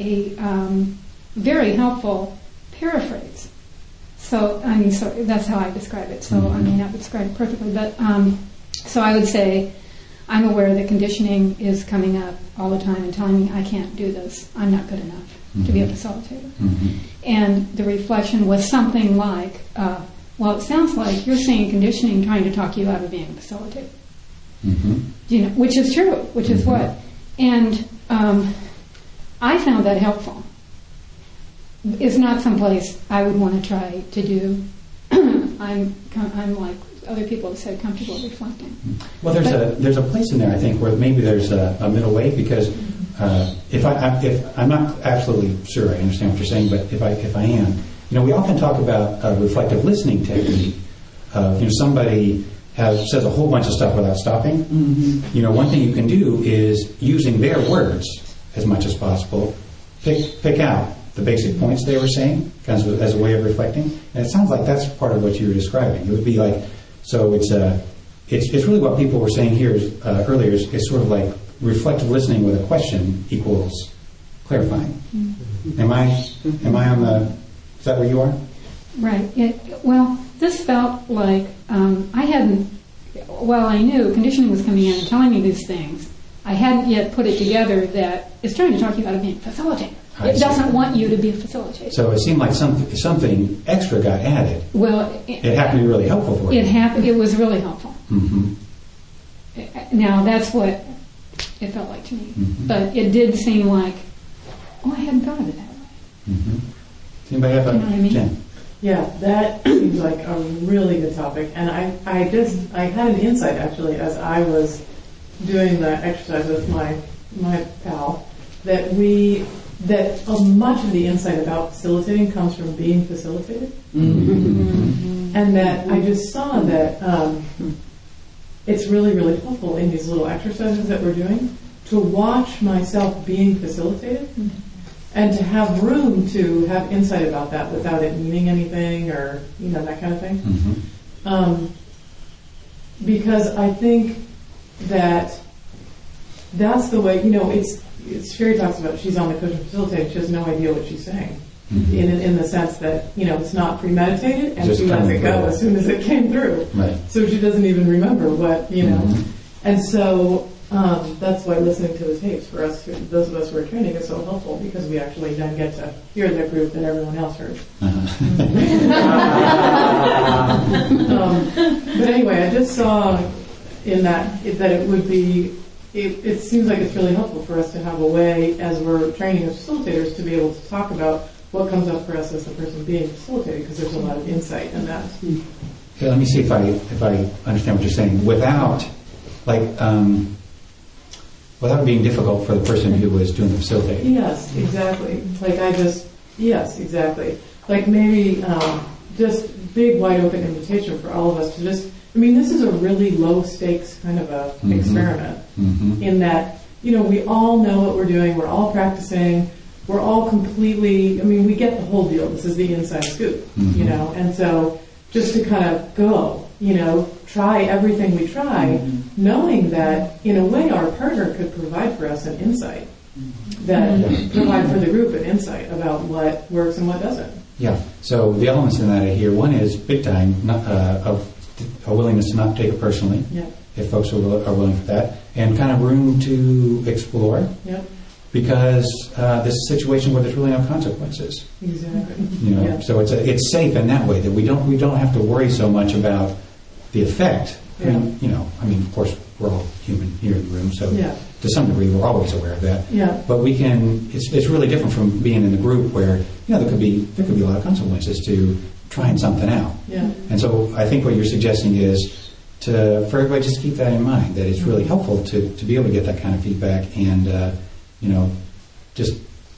very helpful paraphrase. So that's how I describe it. So I may not describe it perfectly, but so I would say, I'm aware that conditioning is coming up all the time and telling me I can't do this. I'm not good enough to be a facilitator. And the reflection was something like, well, it sounds like you're saying conditioning trying to talk you out of being a facilitator. Which is true, which is what. And I found that helpful. It's not someplace I would want to try to do. I'm like other people have said, comfortable reflecting. Well, there's a place in there, I think, where maybe there's a middle way, because if I'm not absolutely sure I understand what you're saying, but if I am, we often talk about a reflective listening technique. Somebody says a whole bunch of stuff without stopping. One thing you can do is, using their words as much as possible, pick out the basic points they were saying as a way of reflecting. And it sounds like that's part of what you were describing. It would be like, so it's really what people were saying here earlier is sort of like reflective listening with a question equals clarifying. Am I on the? Is that where you are? Right. Well, this felt like I hadn't while I knew conditioning was coming in and telling me these things, I hadn't yet put it together that it's trying to talk you out of being a facilitator. It doesn't want you to be a facilitator. So it seemed like something extra got added. Well, it happened to be really helpful for you. It was really helpful. Mm-hmm. Now, that's what it felt like to me. Mm-hmm. But it did seem like, I hadn't thought of it that way. Mm-hmm. Does anybody have You know what I mean? Jen? Yeah, that seems like a really good topic. And I had an insight, actually, as I was doing the exercise with my pal, that much of the insight about facilitating comes from being facilitated. Mm-hmm. And that I just saw that it's really, really helpful in these little exercises that we're doing to watch myself being facilitated and to have room to have insight about that without it meaning anything or, that kind of thing. Mm-hmm. Because I think that's the way, Sherry talks about she's on the coach and facilitator, she has no idea what she's saying. Mm-hmm. In the sense that, it's not premeditated and she lets it go as soon as it came through. Right. So she doesn't even remember what, Mm-hmm. And so that's why listening to the tapes for us, those of us who are training, is so helpful because we actually then get to hear the group that everyone else heard. But anyway, I just saw in that it would be, it seems like it's really helpful for us to have a way, as we're training as facilitators, to be able to talk about what comes up for us as the person being facilitated, because there's a lot of insight in that. Okay, let me see if I understand what you're saying. Without being difficult for the person who was doing the facilitating. Yes, exactly. Yes, exactly. Like maybe just big, wide open invitation for all of us to just, this is a really low stakes kind of a experiment in that, we all know what we're doing, we're all practicing, we're all completely, we get the whole deal. This is the inside scoop, and so just to kind of go, try everything we try, knowing that in a way our partner could provide for us an insight, that provide for the group an insight about what works and what doesn't. Yeah, so the elements in that I hear, one is big time, of a willingness to not take it personally, if folks are willing for that, and kind of room to explore. Yep. Because this is a situation where there's really no consequences. Exactly. So it's safe in that way that we don't have to worry so much about the effect. Yeah. Of course we're all human here in the room, so to some degree we're always aware of that. Yeah. But we can. It's really different from being in a group where there could be a lot of consequences to trying something out. Yeah. And so I think what you're suggesting is for everybody just keep that in mind, that it's really helpful to be able to get that kind of feedback and. Just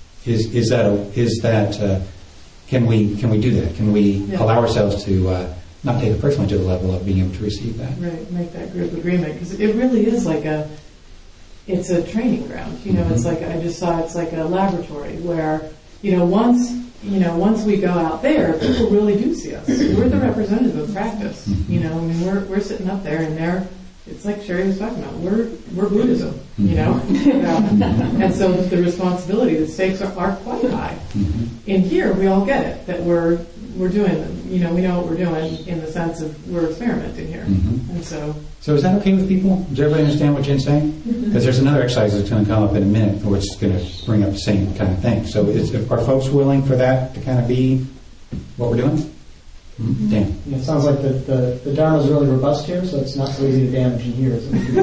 can we do that? Can we allow ourselves to not take it personally to the level of being able to receive that? Right, make that group agreement, because it really is it's a training ground. It's like I just saw it's like a laboratory where once we go out there, people really do see us. We're the representative of practice. We're sitting up there and it's like Sherry was talking about. We're Buddhism, and so the responsibility, the stakes are quite high. In here, we all get it that we're doing. We know what we're doing in the sense of we're experimenting here, and so. So is that okay with people? Does everybody understand what Jen's saying? Because there's another exercise that's going to come up in a minute, which is going to bring up the same kind of thing. So are folks willing for that to kind of be what we're doing? Dan. It sounds like the Dharma is really robust here, so it's not so easy to damage in here.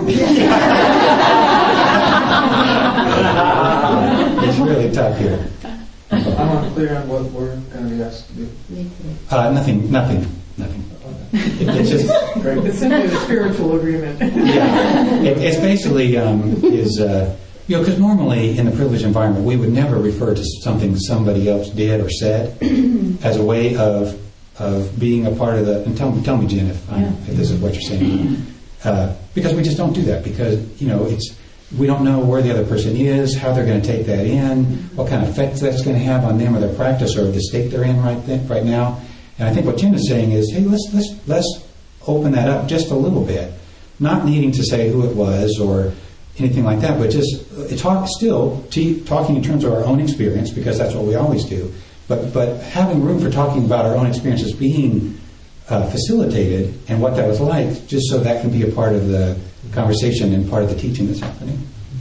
It's really tough here. I'm unclear on what we're going to be asked to do. Nothing. It's just it's simply a spiritual agreement. It's basically because normally in the privileged environment we would never refer to something somebody else did or said as a way of being a part of the. And tell me, Jen, if this is what you're saying, because we just don't do that because we don't know where the other person is, how they're going to take that in, what kind of effect that's going to have on them or their practice or the state they're in right now. And I think what Jen is saying is, hey, let's open that up just a little bit, not needing to say who it was or anything like that, but just talking in terms of our own experience because that's what we always do. But having room for talking about our own experiences being facilitated and what that was like, just so that can be a part of the conversation and part of the teaching that's happening.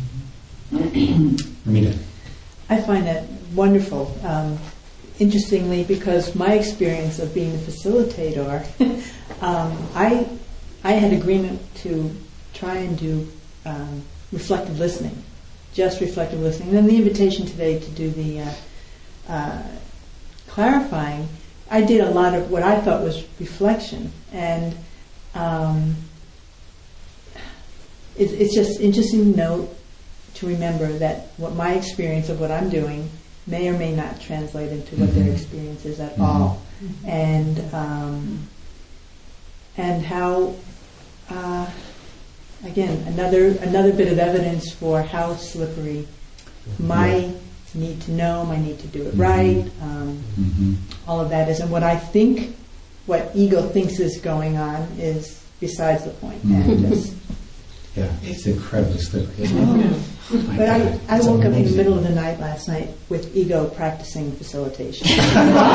Ramita. I find that wonderful. Interestingly, because my experience of being a facilitator, I had agreement to try and do reflective listening, just reflective listening. And then the invitation today to do the clarifying, I did a lot of what I thought was reflection. And it's just interesting to note, to remember that what my experience of what I'm doing may or may not translate into what their experience is at all. And how, again, another bit of evidence for how slippery my need to know, my need to do it right, all of that is. And what I think, what ego thinks is going on is besides the point. And just, yeah, it's incredibly slippery, isn't it? But I woke up in the middle of the night last night with ego practicing facilitation. Is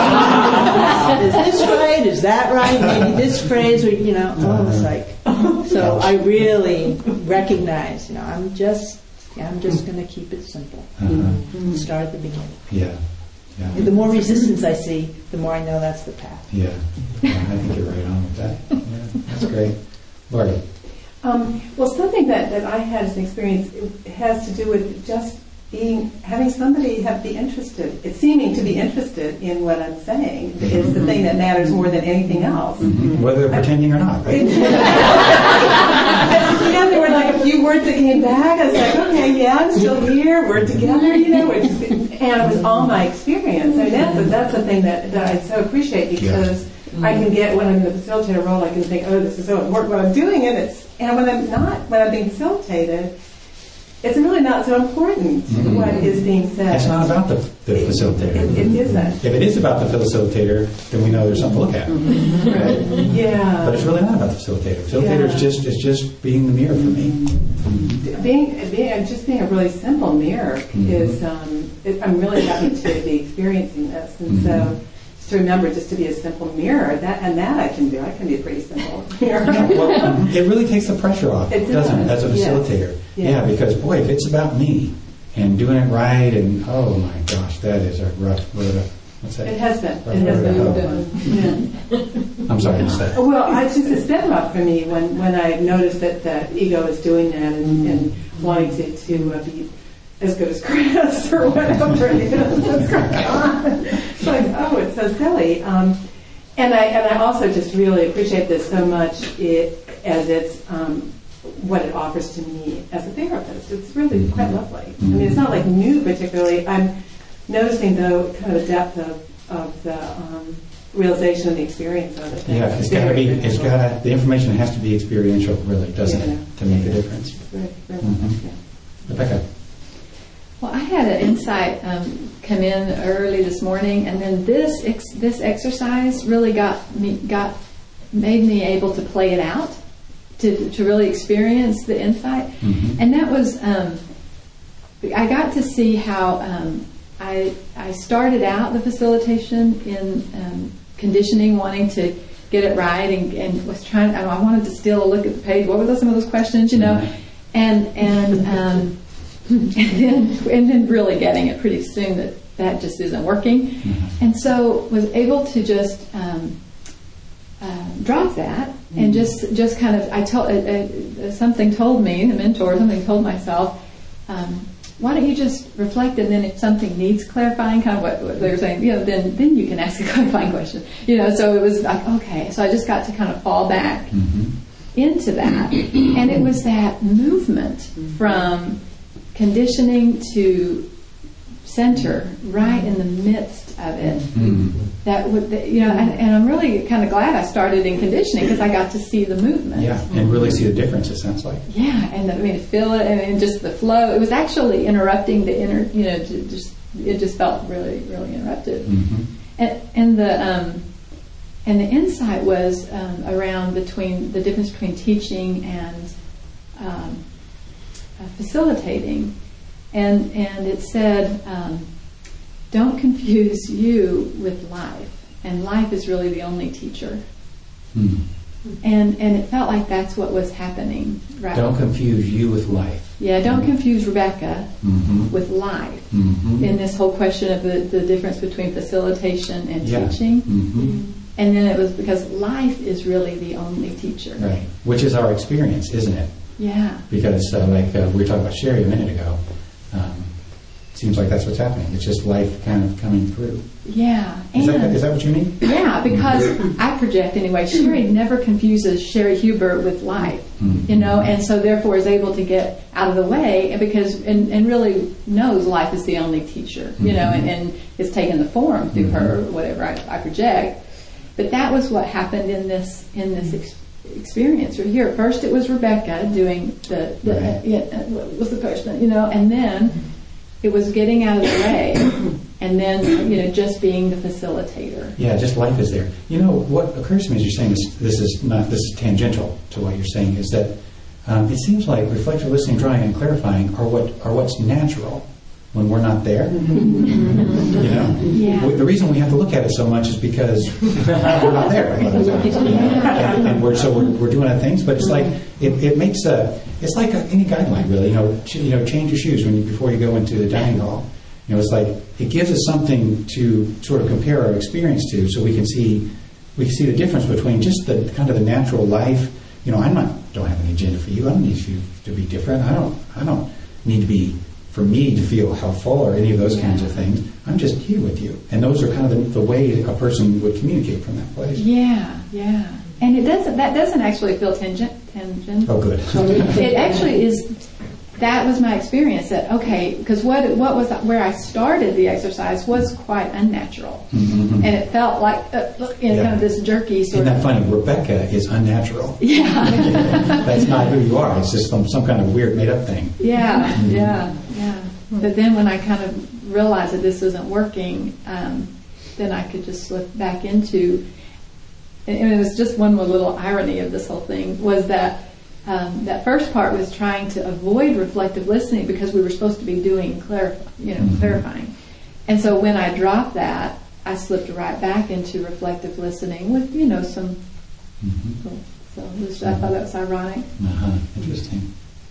this right? Is that right? Maybe this phrase, or it's like. So I really recognize, I'm just going to keep it simple. Start at the beginning. Yeah. The more resistance I see, the more I know that's the path. Yeah, I think you're right on with that. Yeah, that's great. Lori. Well, something that I had as an experience, it has to do with just having somebody be interested. It's seeming to be interested in what I'm saying is the thing that matters more than anything else. Whether they're pretending or not, right? There were like a few words that came back. I was like, okay, yeah, I'm still here. We're together, and it was all my experience. I mean, that's the thing that I so appreciate, because I can get, when I'm in the facilitator role, I can think, oh, this is so important what I'm doing, and when I'm being facilitated, it's really not so important what is being said. It's not about the facilitator. It isn't. If it is about the facilitator, then we know there's something to look at. Right? Yeah. But it's really not about the facilitator. Facilitator is just being the mirror for me. Being a really simple mirror is. I'm really happy to be experiencing this, and so. To remember just to be a simple mirror, that I can do. I can be a pretty simple mirror. Well, it really takes the pressure off, doesn't it, as a facilitator? Yes. Yeah, because, boy, if it's about me and doing it right, and, oh, my gosh, that is a rough road. What's that? It has been. I'm sorry, what's that? Well, it's been rough for me when I noticed that the ego is doing that and wanting to be as good as Chris or whatever it is that's going on. It's like, oh, it's so silly. And I also just really appreciate this so much as it's what it offers to me as a therapist. It's really quite lovely. I mean, it's not like new particularly. I'm noticing, though, kind of the depth of the realization and the experience of it. Yeah, the information has to be experiential, really, doesn't it, to make a difference. Very Rebecca. Well, I had an insight come in early this morning, and then this exercise really made me able to play it out, to really experience the insight, and that was I got to see how I started out the facilitation in conditioning, wanting to get it right, and was trying. I wanted to steal a look at the page. What were some of those questions, and then really getting it pretty soon that just isn't working. And so was able to just drop that and just kind of, something told me, the mentor, something told myself, why don't you just reflect, and then if something needs clarifying, kind of what they were saying, then you can ask a clarifying question. So it was like, okay, so I just got to kind of fall back into that. And it was that movement from conditioning to center, right in the midst of it. That would, and I'm really kind of glad I started in conditioning, because I got to see the movement. Yeah, and really see the difference, it sounds like. Yeah, and feel it, and just the flow. It was actually interrupting the inner, it just felt really, really interrupted. And the insight was around the difference between teaching and facilitating, and it said, don't confuse you with life, and life is really the only teacher. And it felt like that's what was happening. Right? Don't confuse you with life. Yeah, don't confuse Rebecca with life in this whole question of the difference between facilitation and teaching. And then it was because life is really the only teacher. Right. Which is our experience, isn't it? Yeah. Because like we were talking about Sherry a minute ago, it seems like that's what's happening. It's just life kind of coming through. Yeah. Is that what you mean? Yeah, because I project anyway. Sherry never confuses Sherry Huber with life, and so therefore is able to get out of the way and really knows life is the only teacher, and is taking the form through her, or whatever I project. But that was what happened in this experience right here. First, it was Rebecca doing what was the question, and then it was getting out of the way, and then just being the facilitator. Yeah, just life is there. What occurs to me as you're saying this is tangential to what you're saying, is that it seems like reflective listening, drawing, and clarifying are what's natural when we're not there. Yeah. The reason we have to look at it so much is because we're not there a lot of times. And we're doing other things, but it's like it makes it's like any guideline really. Change your shoes before you go into the dining hall. It's like it gives us something to sort of compare our experience to, so we can see the difference between just the kind of the natural life. Don't have any agenda for you. I don't need you to be different. I don't need to be for me to feel helpful or any of those kinds of things. I'm just here with you, and those are kind of the way a person would communicate from that place. Yeah. And that doesn't actually feel tangent. Oh, good. It actually is. That was my experience. That because what was where I started the exercise was quite unnatural, and it felt like kind of this jerky sort of. Isn't that funny? Rebecca is unnatural. Yeah. That's not who you are. It's just some kind of weird made up thing. Yeah. But then when I kind of realized that this isn't working, then I could just slip back into. And it was just one more little irony of this whole thing was that. That first part was trying to avoid reflective listening because we were supposed to be doing clarifying. And so when I dropped that, I slipped right back into reflective listening with, some. So I thought that was ironic. Interesting.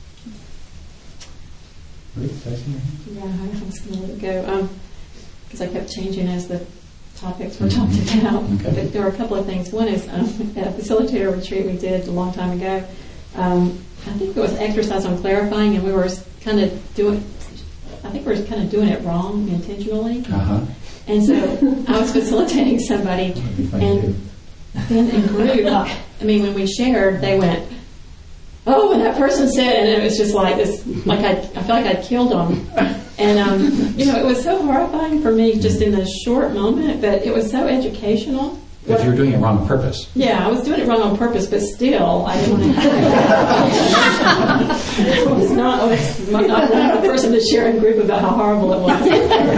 Ruth, did I see your hand? Yeah, I was going to let it go because I kept changing as the topics were talked about. Okay. But there were a couple of things. One is at a facilitator retreat we did a long time ago. I think it was exercise on clarifying, and we were kind of doing it wrong intentionally. And so I was facilitating somebody, and then in group, when we shared, they went, "Oh," and that person said, and it was just like this, like I felt like I'd killed them. And it was so horrifying for me just in a short moment, but it was so educational. But you were doing it wrong on purpose. Yeah, I was doing it wrong on purpose, but still, I didn't want to. I was not the person to share in group about how horrible it was.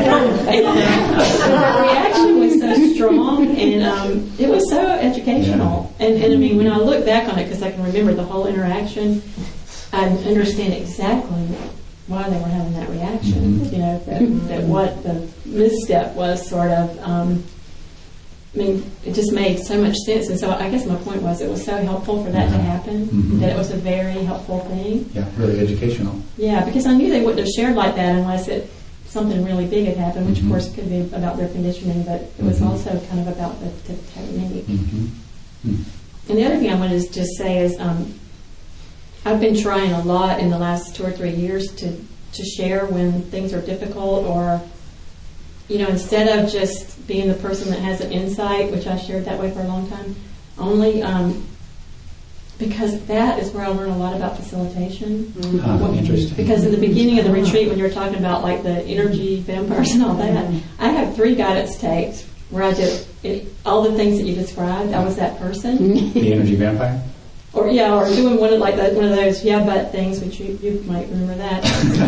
The reaction was so strong, and it was so educational. Yeah. And when I look back on it, because I can remember the whole interaction, I understand exactly why they were having that reaction. That what the misstep was sort of. It just made so much sense, and so I guess my point was it was so helpful for that to happen, that it was a very helpful thing. Yeah, really educational. Yeah, because I knew they wouldn't have shared like that unless something really big had happened, which of course could be about their conditioning, but it was also kind of about the technique. And the other thing I wanted to just say is I've been trying a lot in the last 2 or 3 years to share when things are difficult, or instead of just being the person that has an insight, which I shared that way for a long time, only because that is where I learn a lot about facilitation. Interesting. Because in the beginning of the retreat, when you were talking about like the energy vampires and all that, I have 3 guidance tapes where I did all the things that you described. I was that person. The energy vampire? Or doing one of those butt things, which you might remember that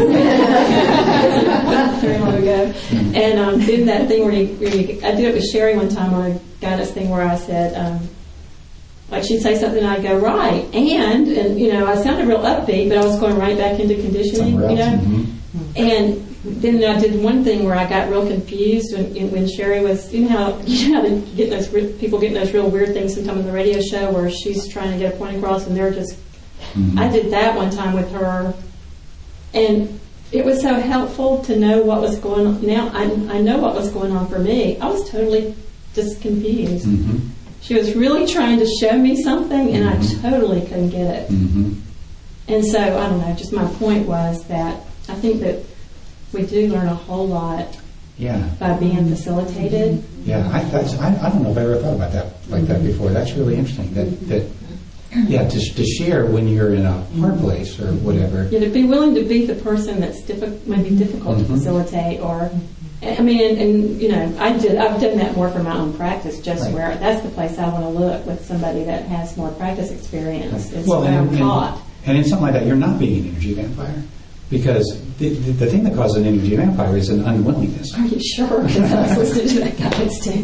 very long ago. And did that thing where I did it with Sherry one time on a guidance thing where I said, like she'd say something and I'd go, right, and I sounded real upbeat, but I was going right back into conditioning, And then I did one thing where I got real confused when Sherry was, you know how they get those people getting those real weird things sometimes on the radio show where she's trying to get a point across and they're just. I did that one time with her, and it was so helpful to know what was going on. Now I know what was going on for me. I was totally just confused. She was really trying to show me something, and I totally couldn't get it. And so, I don't know, just my point was that I think that we do learn a whole lot by being facilitated. Yeah, I don't know if I ever thought about that like that before. That's really interesting. To share when you're in a hard place or whatever. Yeah, to be willing to be the person that's maybe difficult to facilitate, or I mean, and you know, I've done that more for my own practice, just where that's the place I want to look with somebody that has more practice experience. Is where I'm taught. And in something like that, you're not being an energy vampire. Because the thing that causes an energy vampire is an unwillingness. Are you sure? Because I was listening to that guidance tape.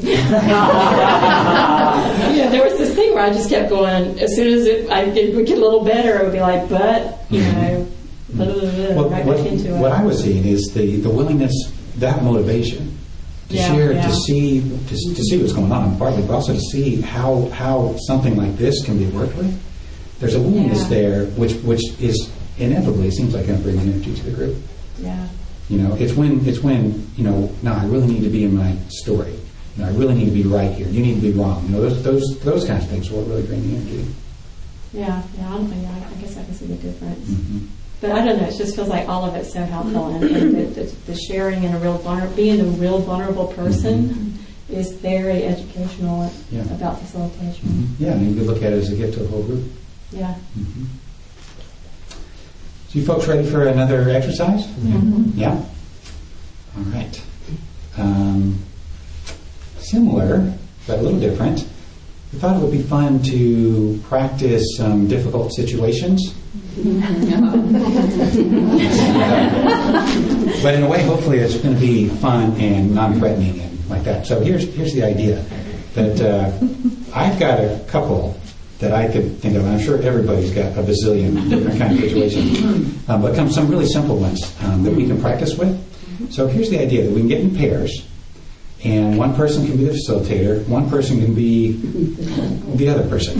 Yeah, there was this thing where I just kept going. As soon as it would get a little better, it would be like, but, you know, right back into it. What I was seeing is the willingness, that motivation to share, to see what's going on, partly, but also to see how something like this can be worked with. There's a willingness there, which is inevitably seems like I'm bringing energy to the group. Yeah. You know, it's when you know, no, I really need to be in my story. You know, I really need to be right here. You need to be wrong. You know, those kinds of things will really bring the energy. Yeah. I guess I can see the difference. But I don't know. It just feels like all of it's so helpful, and the sharing and being a real vulnerable person is very educational about facilitation. Yeah, and you could look at it as a gift to the whole group. Yeah. So you folks ready for another exercise? Yeah? All right. Similar, but a little different. We thought it would be fun to practice some difficult situations. But in a way, hopefully, it's going to be fun and non-threatening and like that. So here's the idea. That I've got a couple that I could think of. I'm sure everybody's got a bazillion different kind of situations. But some really simple ones that we can practice with. So here's the idea, that we can get in pairs, and one person can be the facilitator, one person can be the other person.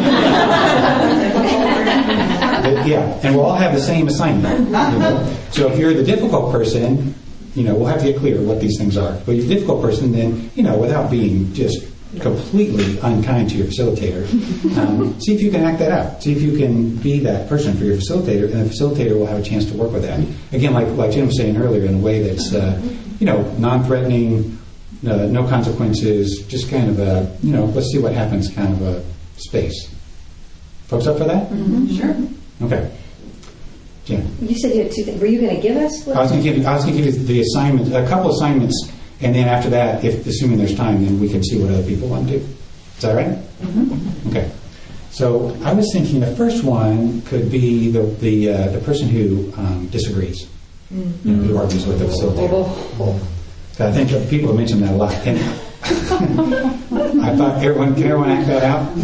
And we'll all have the same assignment. You know? So if you're the difficult person, you know, we'll have to get clear what these things are. But if you're the difficult person, then, you know, without being just completely unkind to your facilitator, see if you can act that out. See if you can be that person for your facilitator, and the facilitator will have a chance to work with that. Again, like Jim was saying earlier, in a way that's, you know, non-threatening, no consequences, just kind of a, you know, let's see what happens kind of a space. Folks up for that? Sure. Okay. Jim. You said you had two things. Were you going to give us? I was going to give you the assignment, a couple assignments, and then after that, if assuming there's time, then we can see what other people want to do. Is that right? Okay. So I was thinking the first one could be the person who disagrees, you know, who argues with the facilitator. I think that people have mentioned that a lot. And I thought can everyone act that out?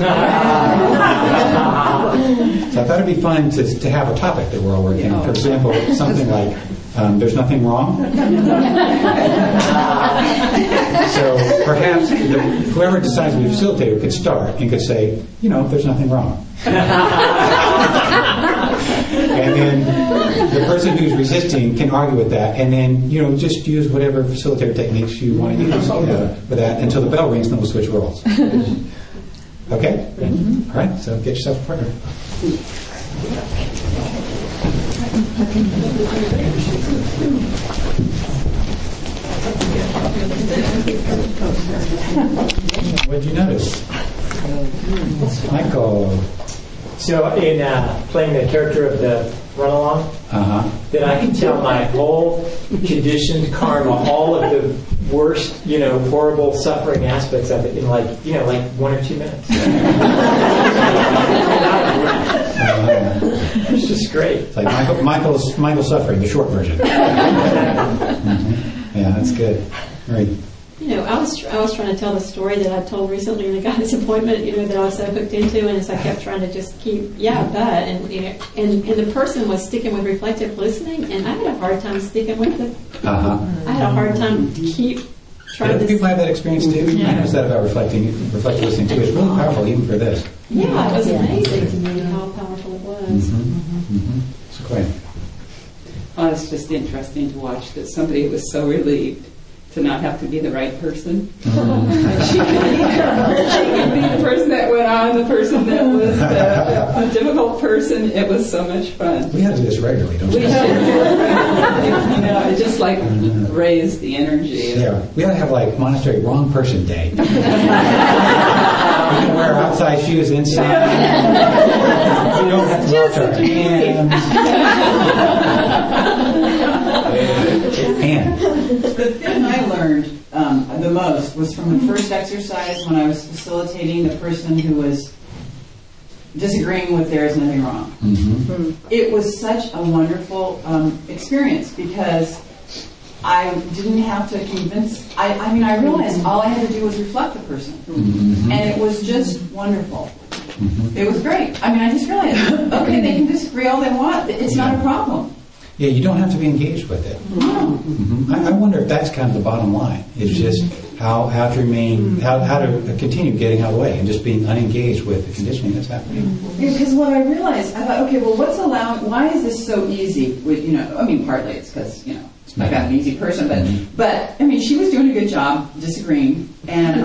So I thought it'd be fun to have a topic that we're all working on. For example, something like, there's nothing wrong. So perhaps whoever decides to be a facilitator could start and could say, you know, there's nothing wrong. And then the person who's resisting can argue with that, and then, you know, just use whatever facilitator techniques you want to use for that until the bell rings, and then we'll switch roles. Okay? All right, so get yourself a partner. What did you notice? Michael. So in playing the character of the run-along, then I can tell my whole conditioned karma, all of the worst, you know, horrible suffering aspects of it in like 1 or 2 minutes. It's just great. It's like Michael's suffering, the short version. Yeah, that's good. Right. You know, I was trying to tell the story that I told recently in the guidance appointment, you know, that I was so hooked into, and as I kept trying to just keep, and you know, and the person was sticking with reflective listening, and I had a hard time sticking with it. I had a hard time to keep trying Other to. people have that experience too. I noticed that about reflective listening too. It's really powerful even for this. Yeah, it was amazing to me how powerful it was. So go ahead. Well, it's just interesting to watch that somebody was so relieved to not have to be the right person. And she could be the person that went on, the person that was the difficult person. It was so much fun. We have to do this regularly, don't we? We have to do it regularly. You know, it just like raised the energy. Yeah, we ought to have like monastery wrong person day. We can wear outside shoes inside. We don't have to wash our hands. The thing I learned the most was from the first exercise when I was facilitating the person who was disagreeing with there is nothing wrong. It was such a wonderful experience because I didn't have to convince. I mean, I realized all I had to do was reflect the person, and it was just wonderful. It was great. I mean, I just realized, okay, they can disagree all they want. It's not a problem. Yeah, you don't have to be engaged with it. I wonder if that's kind of the bottom line. It's just how to remain, how to continue getting out of the way and just being unengaged with the conditioning that's happening. Because what I realized, I thought, okay, well, what's allowed? Why is this so easy? With I mean, partly it's because I'm an easy person, but I mean, she was doing a good job disagreeing, and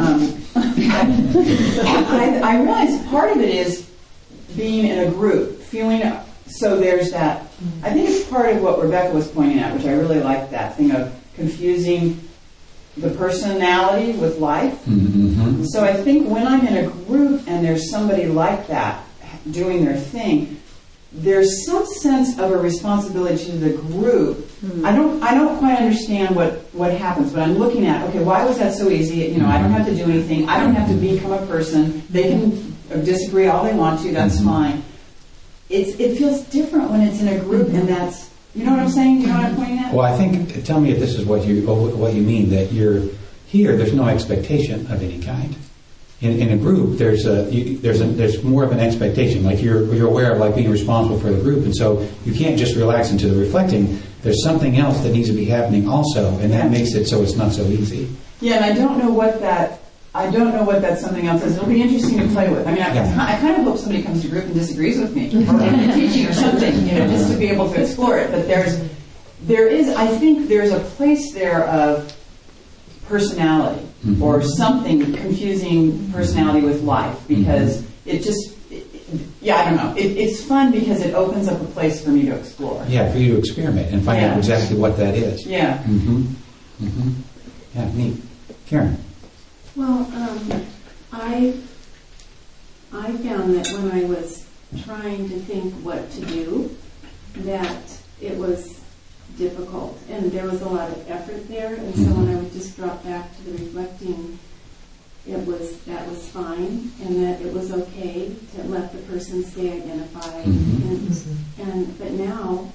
I realized part of it is being in a group, feeling. So there's that. I think it's part of what Rebecca was pointing out, which I really like, that thing of confusing the personality with life. So I think when I'm in a group and there's somebody like that doing their thing, there's some sense of a responsibility to the group. I don't quite understand what happens, but I'm looking at, okay, why was that so easy? I don't have to do anything. I don't have to become a person. They can disagree all they want to. That's fine. It feels different when it's in a group, and that's, you know what I'm saying? You know what I'm pointing at? Well, I think, tell me if this is what you mean, that you're here, there's no expectation of any kind. In a group, there's more of an expectation, like you're aware of like being responsible for the group, and so you can't just relax into the reflecting. There's something else that needs to be happening also, and that makes it so it's not so easy. Yeah, and I don't know what that something else is. It'll be interesting to play with. I mean, I kind of hope somebody comes to group and disagrees with me, or in teaching or something, just to be able to explore it. But there is, I think there's a place there of personality or something confusing personality with life, because it just, I don't know. It's fun because it opens up a place for me to explore. Yeah, for you to experiment and find out exactly what that is. Yeah. Yeah, neat. Karen. Well, I found that when I was trying to think what to do, that it was difficult, and there was a lot of effort there. And so when I would just drop back to the reflecting, that was fine, and that it was okay to let the person stay identified. But now.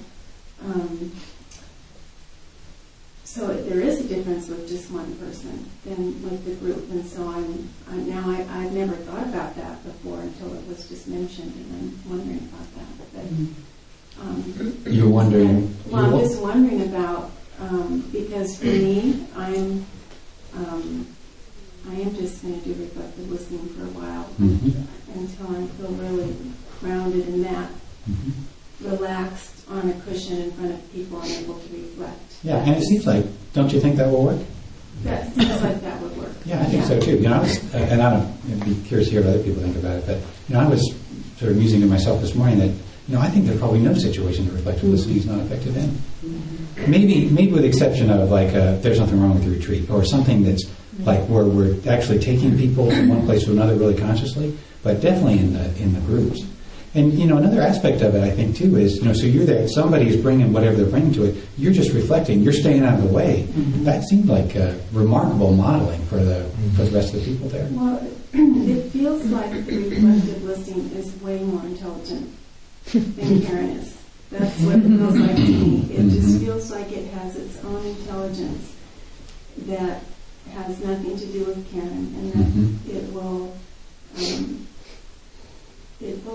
So there is a difference with just one person than with the group, and so I've never thought about that before until it was just mentioned, and I'm wondering about that. But you're wondering. I'm just wondering about because for me, I am just going to do reflective listening for a while until I feel really grounded in that, relaxed on a cushion in front of people and able to reflect. Yeah, and it seems like, don't you think that will work? That seems like that would work. Yeah, I think so too. I'd be curious to hear what other people think about it, but I was sort of musing to myself this morning that I think there's probably no situation that reflective listening is not effective in. Maybe with the exception of like there's nothing wrong with the retreat, or something that's like where we're actually taking people from one place to another really consciously, but definitely in the groups. And another aspect of it, I think too, is so you're there. Somebody is bringing whatever they're bringing to it. You're just reflecting. You're staying out of the way. That seemed like a remarkable modeling for the rest of the people there. Well, it feels like reflective listening is way more intelligent than Karen is. That's what it feels like to me. It just feels like it has its own intelligence that has nothing to do with Karen, and that it will.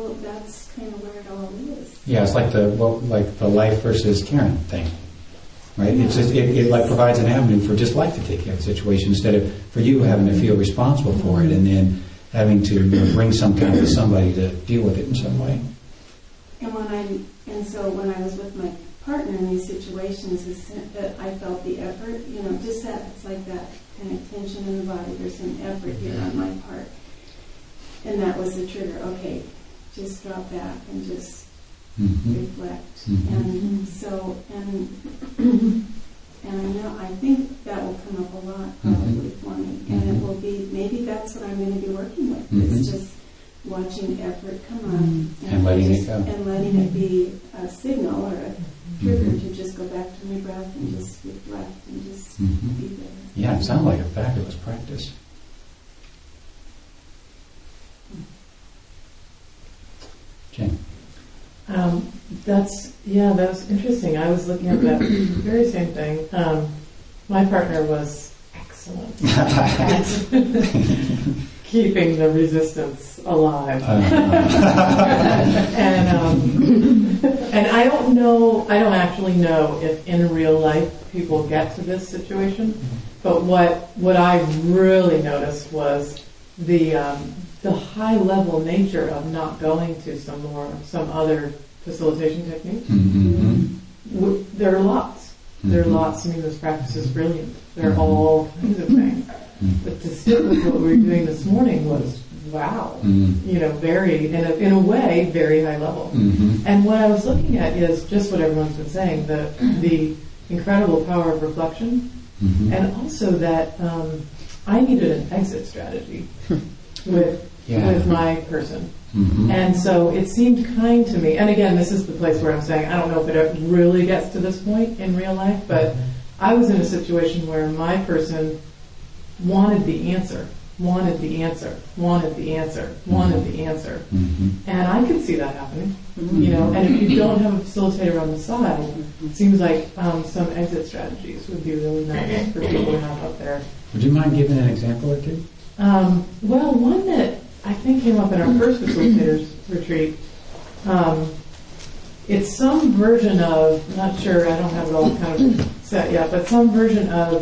That's kind of where it all is. Yeah, it's like the life versus Karen thing. right? It's just, it like provides an avenue for just life to take care of the situation instead of for you having to feel responsible for it and then having to bring some kind of somebody to deal with it in some way. And so when I was with my partner in these situations, I felt the effort, just that it's like that kind of tension in the body. There's some effort here on my part, and that was the trigger. Okay, just drop back and just reflect. And so and I think that will come up a lot probably for me, and it will be maybe that's what I'm going to be working with. It's just watching effort come on and letting it go, and letting it be a signal or a trigger to just go back to my breath and just reflect and just be there. Yeah, it sounds like a fabulous practice. Jen. That's interesting. I was looking at that very same thing. My partner was excellent at keeping the resistance alive, and I don't actually know if in real life people get to this situation, but what I really noticed was the high level nature of not going to some other facilitation techniques. There are lots. There are lots. I mean, this practice is brilliant. There are all kinds of things. But to sit with what we were doing this morning was wow. Very in a way very high level. And what I was looking at is just what everyone's been saying: the incredible power of reflection, and also that I needed an exit strategy with my person. And so it seemed kind to me, and again, this is the place where I'm saying I don't know if it really gets to this point in real life, but I was in a situation where my person wanted the answer, and I could see that happening, and if you don't have a facilitator on the side, it seems like some exit strategies would be really nice for people to have up there. Would you mind giving an example or two? Well, one that I think came up in our first facilitators retreat. It's some version of, I'm not sure, I don't have it all kind of set yet, but some version of,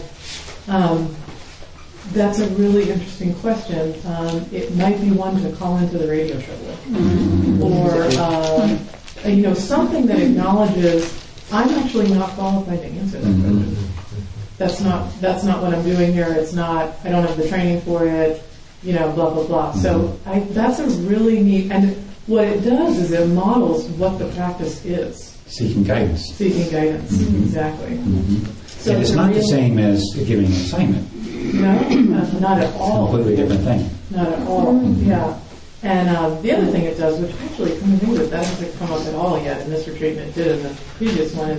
that's a really interesting question. It might be one to call into the radio show with. Or, something that acknowledges, I'm actually not qualified to answer that question. That's not what I'm doing here. It's not, I don't have the training for it, blah, blah, blah. So that's a really neat, and what it does is it models what the practice is. Seeking guidance. Exactly. So and it's not the same as giving an assignment. No, not at all. It's a completely different thing. Not at all, yeah. And the other thing it does, which actually that hasn't come up at all yet in this retreat, and it did in the previous one,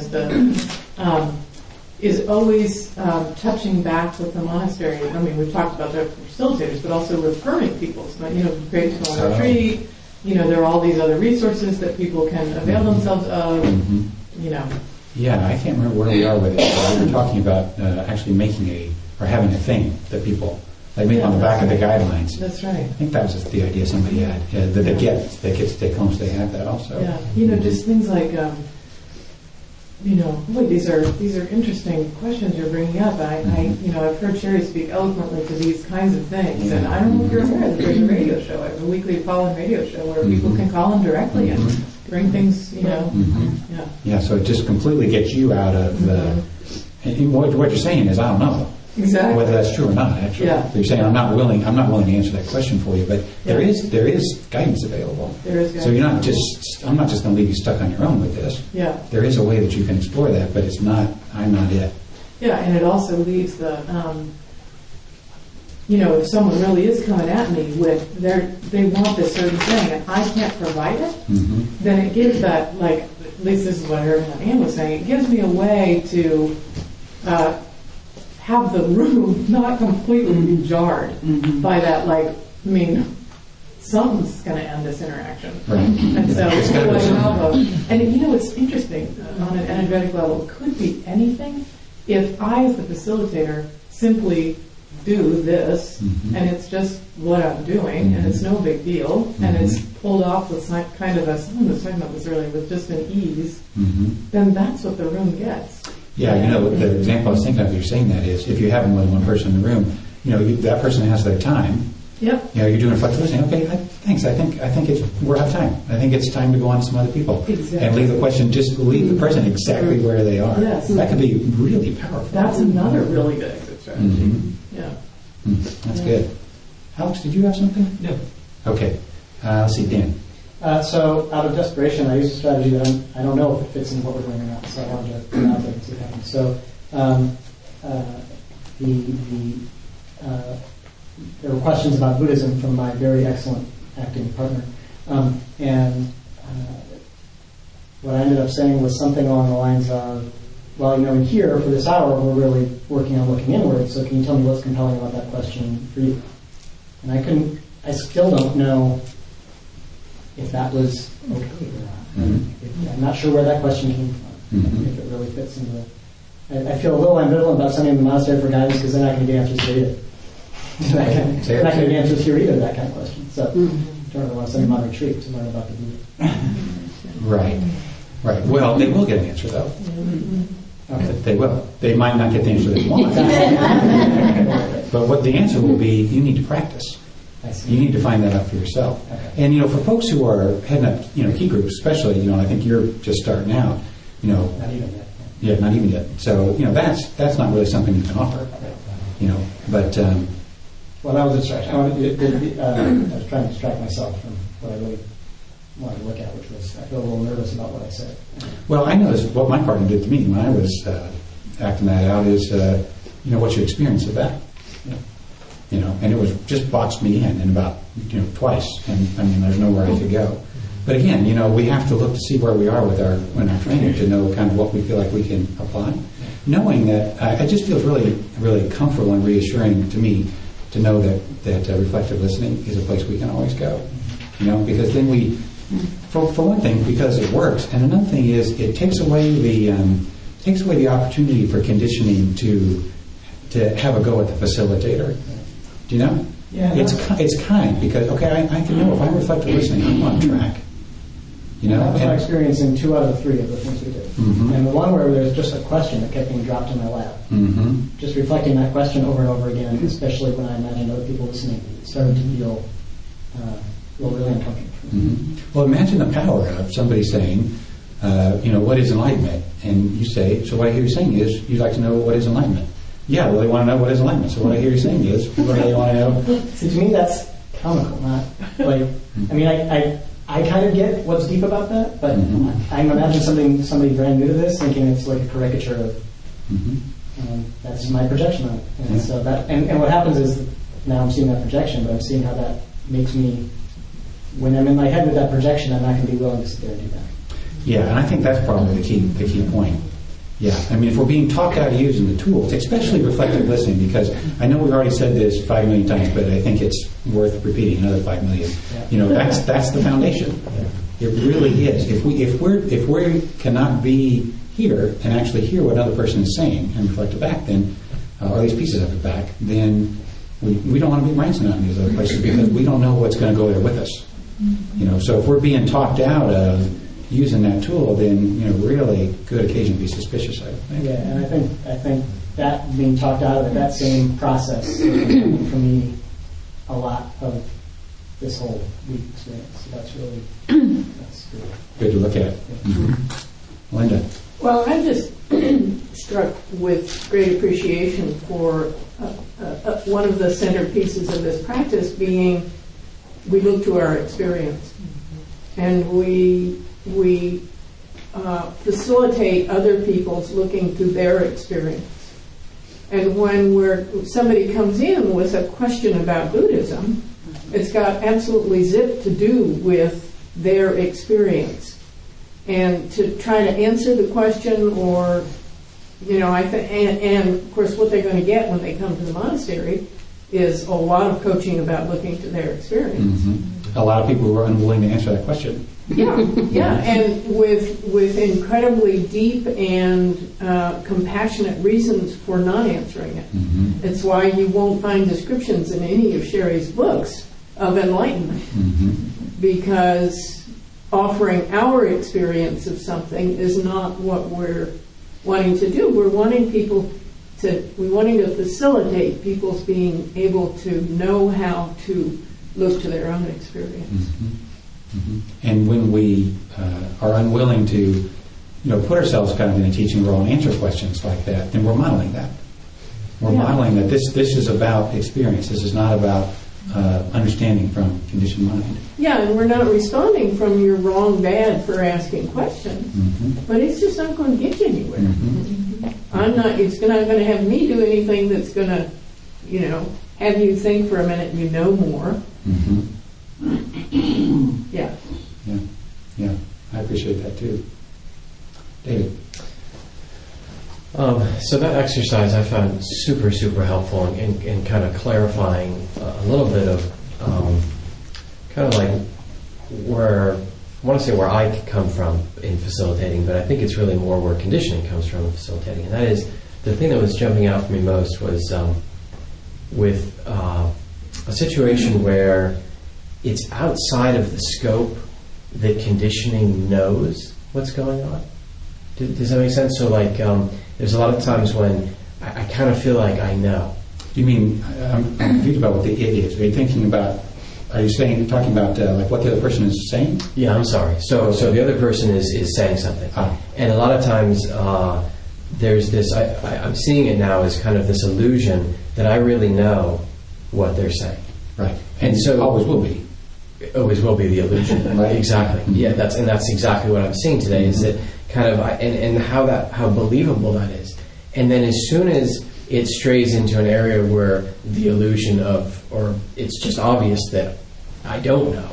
is always touching back with the monastery. I mean, we've talked about that for facilitators, but also referring people. So, great to go on retreat. There are all these other resources that people can avail themselves of. Yeah, I can't remember where we are with it. We were talking about actually having a thing that people on the back of the guidelines. That's right. I think that was the idea somebody had. That they get take home, so they have that also. Yeah, just things like. Boy, these are interesting questions you're bringing up. I've heard Sherry speak eloquently to these kinds of things, and I don't know if you're aware that there's a radio show, a weekly call-in radio show where people can call in directly and bring things, Yeah, so it just completely gets you out of and what you're saying is, I don't know. Exactly. Whether that's true or not, actually. Yeah. So you're saying I'm not willing to answer that question for you, but there is guidance available. There is guidance. So I'm not just going to leave you stuck on your own with this. Yeah. There is a way that you can explore that, but I'm not it. Yeah, and it also leaves the, if someone really is coming at me with they want this certain thing and I can't provide it, then it gives that, at least this is what I heard Anne was saying, it gives me a way to have the room not completely be jarred by that, something's going to end this interaction. Right. And so, it's interesting, on an energetic level, it could be anything. If I, as the facilitator, simply do this, and it's just what I'm doing, and it's no big deal, and it's pulled off with kind of someone was talking about this earlier, with just an ease, then that's what the room gets. Yeah, the example I was thinking of, you're saying that is, if you have more than one person in the room, that person has their time. Yep. You're doing reflective listening. Okay, thanks. I think we're out of time. I think it's time to go on to some other people. Exactly. And leave the person exactly where they are. Yes. That could be really powerful. That's another really good exit strategy. Mm-hmm. Yeah. That's good. Alex, did you have something? No. Okay. Let's see, Dan. So out of desperation, I used a strategy that I don't know if it fits in what we're doing or not, so I wanted to put it out there and see what happens. So there were questions about Buddhism from my very excellent acting partner. And what I ended up saying was something along the lines of, well, in here, for this hour, we're really working on looking inward, so can you tell me what's compelling about that question for you? And I still don't know if that was okay or not. Mm-hmm. I'm not sure where that question came from, if it really fits into I feel a little ambivalent about sending the monastery for guidance because they're not going to get answers here either. They're not going to get answers here either, that kind of question. So I don't really want to send them on retreat to learn about the Buddha. Right. Well, they will get an answer, though. Okay. They will. They might not get the answer they want. But what the answer will be, you need to practice. You need to find that out for yourself. Okay. And, for folks who are heading up, key groups, especially, I think you're just starting out, Not even yet. Yeah, not even yet. So, that's not really something you can offer. But... well, that was a distraction. I was trying to distract myself from what I really wanted to look at, which was, I feel a little nervous about what I said. Well, I noticed what my partner did to me when I was acting that out is, what's your experience of that? And it was just boxed me in about, twice. And, there's nowhere I could go. But again, we have to look to see where we are with our training to know kind of what we feel like we can apply. Knowing that, it just feels really, really comfortable and reassuring to me to know that reflective listening is a place we can always go. Because then we, for one thing, because it works, and another thing is it takes away the opportunity for conditioning to have a go at the facilitator. Do you know? Yeah. It's kind because I can know if I'm reflective listening, I'm on track. That was my experience in 2 out of 3 of the things we did. Mm-hmm. And the one where there was just a question that kept being dropped in my lap. Mm-hmm. Just reflecting that question over and over again, especially when I imagined other people listening, started to feel really uncomfortable. Mm-hmm. Well, imagine the power of somebody saying, what is enlightenment? And you say, so what I hear you saying is, you'd like to know what is enlightenment. Yeah, well, they want to know what is enlightenment. So what I hear you saying is, what do they want to know? See, to me, that's comical, not like, I kind of get what's deep about that, but I imagine somebody brand new to this thinking it's like a caricature of, that's my projection on it. And so and what happens is, now I'm seeing that projection, but I'm seeing how that makes me, when I'm in my head with that projection, I'm not going to be willing to sit there and do that. Yeah, and I think that's probably the key point. Yeah, if we're being talked out of using the tools, especially reflective listening, because I know we've already said this 5 million times, but I think it's worth repeating another 5 million. That's the foundation. It really is. If we cannot be here and actually hear what another person is saying and reflect it back, then, or at least pieces of it back, then we don't want to be ransom out in these other places because we don't know what's going to go there with us. So if we're being talked out of using that tool, then really good occasion to be suspicious, I think. Yeah, and I think that being talked out of it, that same process for me a lot of this whole week experience. So that's good. Good to look at. Mm-hmm. Linda. Well, I'm just struck with great appreciation for one of the centerpieces of this practice being we look to our experience and we facilitate other people's looking to their experience. And when somebody comes in with a question about Buddhism, it's got absolutely zip to do with their experience. And to try to answer the question or, and of course what they're going to get when they come to the monastery is a lot of coaching about looking to their experience. Mm-hmm. A lot of people who are unwilling to answer that question. Yeah, and with incredibly deep and compassionate reasons for not answering it. Mm-hmm. It's why you won't find descriptions in any of Sherry's books of enlightenment, because offering our experience of something is not what we're wanting to do. We're wanting to facilitate people's being able to know how to look to their own experience. Mm-hmm. Mm-hmm. And when we are unwilling to, put ourselves kind of in a teaching role and answer questions like that, then we're modeling that. We're modeling that this is about experience. This is not about understanding from conditioned mind. Yeah, and we're not responding from you're wrong, bad for asking questions. Mm-hmm. But it's just not going to get you anywhere. Mm-hmm. It's not going to have me do anything that's going to, have you think for a minute and you know more. Mm-hmm. Yeah. Yeah. I appreciate that too. David. So that exercise I found super, super helpful in kind of clarifying a little bit of kind of like where, I want to say where I come from in facilitating, but I think it's really more where conditioning comes from in facilitating. And that is, the thing that was jumping out for me most was with a situation where it's outside of the scope that conditioning knows what's going on. Does that make sense? So like, there's a lot of times when I kind of feel like I know. You mean, I'm confused about what the it is. Are you talking about like what the other person is saying? Yeah, I'm sorry. So the other person is saying something. And a lot of times there's this, I'm seeing it now as kind of this illusion that I really know what they're saying. Right. And so always will be. It always will be the illusion. Right. Exactly. Yeah, that's exactly what I'm seeing today, is that kind of, and how believable that is. And then as soon as it strays into an area where the illusion of, or it's just obvious that I don't know,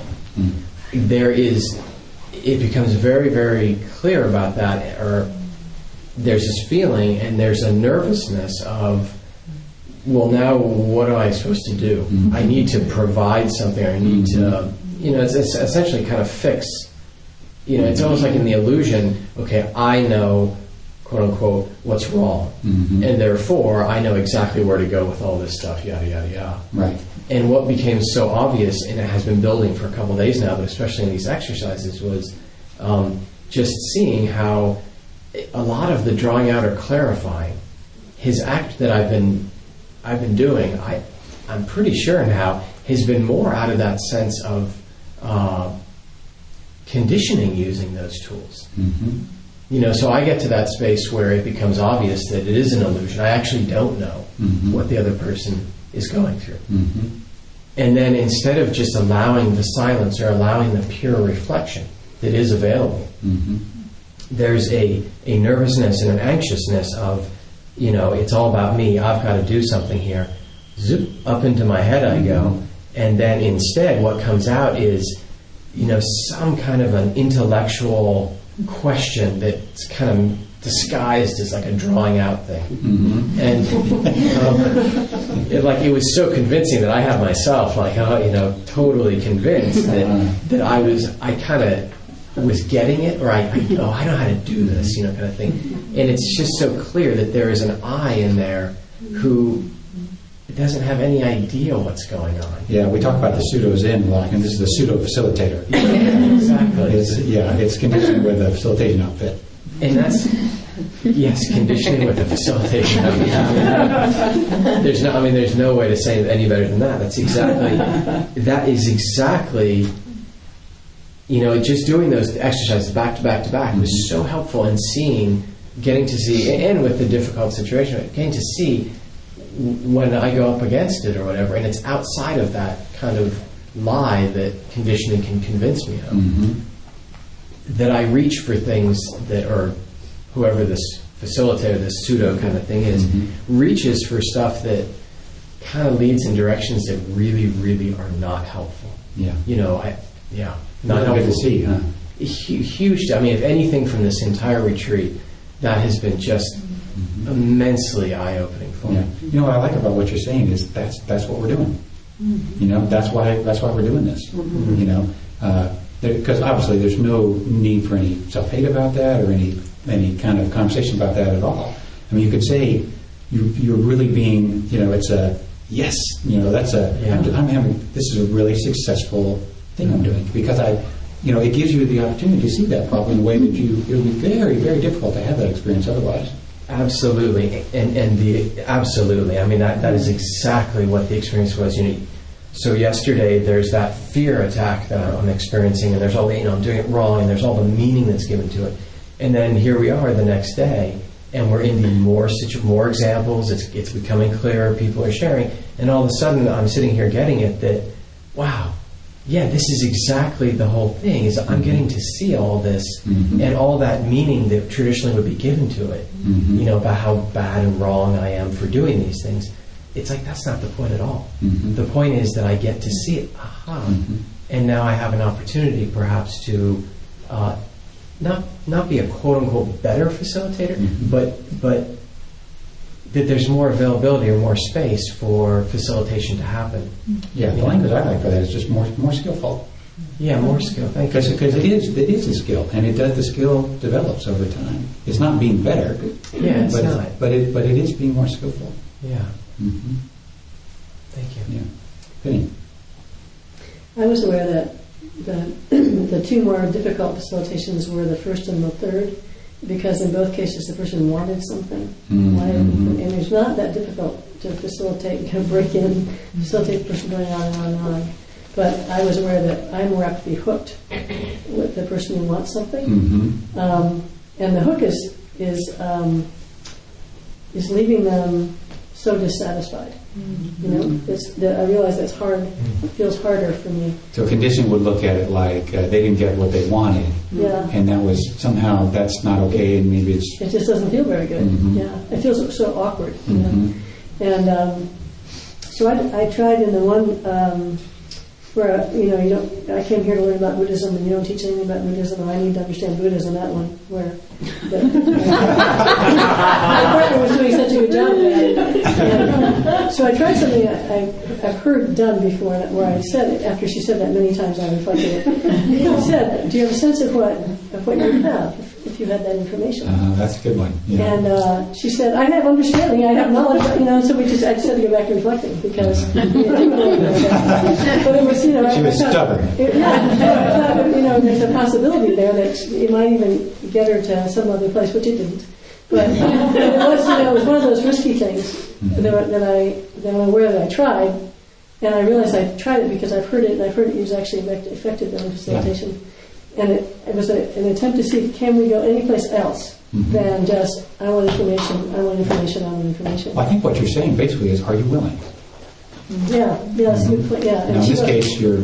it becomes very, very clear about that, or there's this feeling and there's a nervousness of, well, now what am I supposed to do? I need to provide something. I need to, it's essentially kind of fix. It's almost like in the illusion, okay, I know, quote unquote, what's wrong. And therefore, I know exactly where to go with all this stuff, yada, yada, yada. Right. And what became so obvious, and it has been building for a couple of days now, but especially in these exercises, was just seeing how a lot of the drawing out or clarifying, his act that I've been doing, I'm pretty sure now, has been more out of that sense of conditioning using those tools. So I get to that space where it becomes obvious that it is an illusion. I actually don't know what the other person is going through. And then instead of just allowing the silence or allowing the pure reflection that is available, there's a nervousness and an anxiousness of, it's all about me. I've got to do something here. Zoop, up into my head I go. And then instead what comes out is, some kind of an intellectual question that's kind of disguised as like a drawing out thing. And it was so convincing that I have myself totally convinced that I kind of was getting it, or I know how to do this, kind of thing. And it's just so clear that there is an I in there who doesn't have any idea what's going on. Yeah, we talk about the pseudo-Zen block, and this is the pseudo-facilitator. Exactly. It's conditioned with a facilitation outfit. And that's, yes, conditioning with a facilitation outfit. There's no way to say it any better than that. That is exactly, just doing those exercises back to back to back was so helpful in getting to see, and with the difficult situation, getting to see when I go up against it or whatever, and it's outside of that kind of lie that conditioning can convince me of, that I reach for things that, or whoever this facilitator, this pseudo kind of thing is, reaches for stuff that kind of leads in directions that really, really are not helpful. Yeah. Not helpful. Good to see, huh? Huge. If anything from this entire retreat, that has been just immensely eye-opening for me. Yeah. What I like about what you're saying is that's what we're doing. That's why we're doing this. Because obviously there's no need for any self-hate about that or any kind of conversation about that at all. You could say you're really being, it's a yes. That's this is a really successful thing I'm doing, because it gives you the opportunity to see that problem in a way that it'll be very, very difficult to have that experience otherwise. Absolutely, absolutely. I mean, that is exactly what the experience was. So yesterday there's that fear attack that I'm experiencing, and there's all the, I'm doing it wrong, and there's all the meaning that's given to it. And then here we are the next day, and we're into more examples. It's becoming clearer. People are sharing, and all of a sudden I'm sitting here getting it that, wow, yeah, this is exactly the whole thing. Is I'm getting to see all this and all that meaning that traditionally would be given to it. About how bad and wrong I am for doing these things. It's like that's not the point at all. The point is that I get to see it. And now I have an opportunity, perhaps, to not be a quote unquote better facilitator, but that there's more availability or more space for facilitation to happen. Yeah, the language I like for that is just more skillful. Yeah, more skill. Thank you. Because it is a skill, and the skill develops over time. It's not being better. Yeah, it's not. But it is being more skillful. Yeah. Thank you. Yeah. Penny. I was aware that the two more difficult facilitations were the first and the third, because in both cases the person wanted something. And it's not that difficult to facilitate, kind of break in, facilitate the person going on and on and on. But I was aware that I'm more apt to be hooked with the person who wants something. And the hook is leaving them so dissatisfied. I realize that's hard. It feels harder for me. So conditioning would look at it like they didn't get what they wanted, and that was somehow that's not okay, and maybe it just doesn't feel very good. Yeah, it feels so awkward. And so I tried in the one where I came here to learn about Buddhism, and you don't teach anything about Buddhism, and I need to understand Buddhism. That one where my partner was doing such a good job at it. And so I tried something I've heard done before, where I said it after she said that many times. I reflected it. I said, "Do you have a sense of what you would have if you had that information?" That's a good one. Yeah. And she said, "I have understanding, I have knowledge." So I just had to go back to reflecting because. But it was, she was stubborn. There's a possibility there that it might even get her to some other place, which it didn't. But it was one of those risky things that I'm aware that I tried, and I realized I tried it because I've heard it, and I've heard it was actually effective in facilitation. Yeah. And it was an attempt to see, can we go anyplace else than just, I want information. Well, I think what you're saying basically is, are you willing? Yeah, yes, good point. Yeah. Now, in this case, you're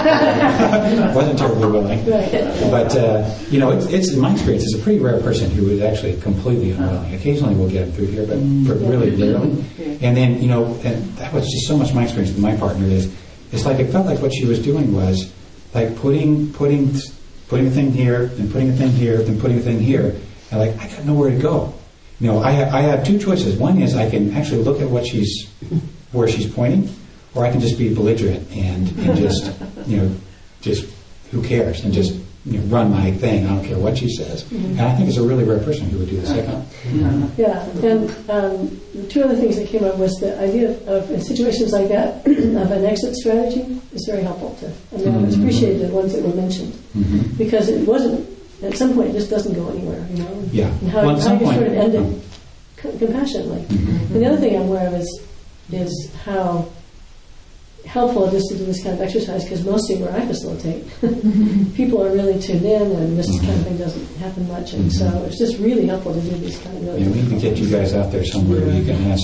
wasn't terribly willing. Right. But it's in my experience, it's a pretty rare person who is actually completely unwilling. Occasionally, we'll get them through here, but really rarely. And then and that was just so much my experience with my partner is, it's like it felt like what she was doing was like putting a thing here, then putting a thing here, then putting a thing here, and like I got nowhere to go. I have two choices. One is I can actually look at where she's pointing, or I can just be belligerent and just just who cares and just run my thing. I don't care what she says. And I think it's a really rare person who would do the second. Yeah, and two other things that came up was the idea of in situations like that of an exit strategy is very helpful to. I was appreciated the ones that were mentioned because it wasn't at some point it just doesn't go anywhere. Yeah. And how you sort of end it compassionately. And the other thing I'm aware of is how helpful it is to do this kind of exercise, because mostly where I facilitate, people are really tuned in, and this kind of thing doesn't happen much, and so it's just really helpful to do these kind of really. Yeah, we need to get you guys out there somewhere where you can have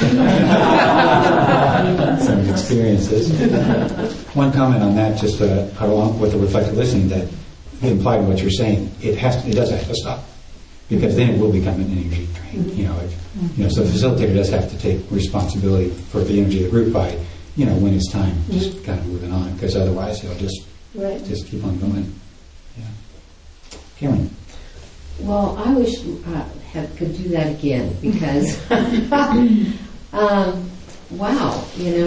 some experiences. One comment on that, just along with the reflective listening, that implied what you're saying, it does have to stop, because then it will become an energy drain. So the facilitator does have to take responsibility for the energy of the group by, when it's time, just kind of moving on, because otherwise he'll just keep on going. Yeah. Karen. Well, I wish could do that again, because wow,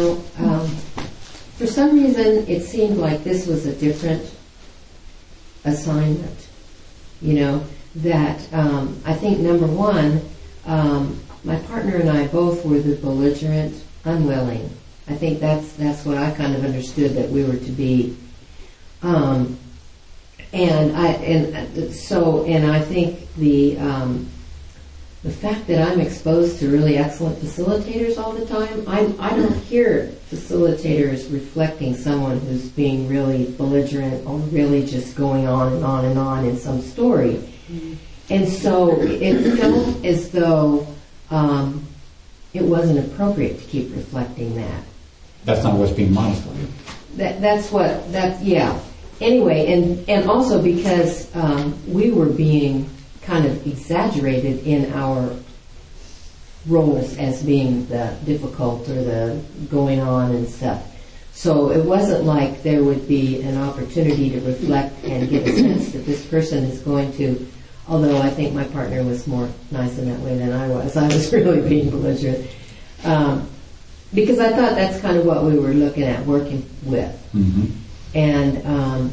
for some reason it seemed like this was a different assignment. That I think number one, my partner and I both were the belligerent, unwilling. I think that's what I kind of understood that we were to be. And I think the fact that I'm exposed to really excellent facilitators all the time, I don't hear facilitators reflecting someone who's being really belligerent or really just going on and on and on in some story. Mm-hmm. And so it felt as though it wasn't appropriate to keep reflecting that. That's not what's being modeled for you. Yeah. Anyway, and also because we were being kind of exaggerated in our roles as being the difficult or the going on and stuff. So it wasn't like there would be an opportunity to reflect and get a sense that this person is going to, although I think my partner was more nice in that way than I was. I was really being belligerent. Because I thought that's kind of what we were looking at, working with. Mm-hmm. And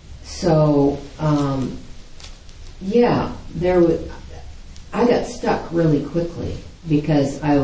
I got stuck really quickly because I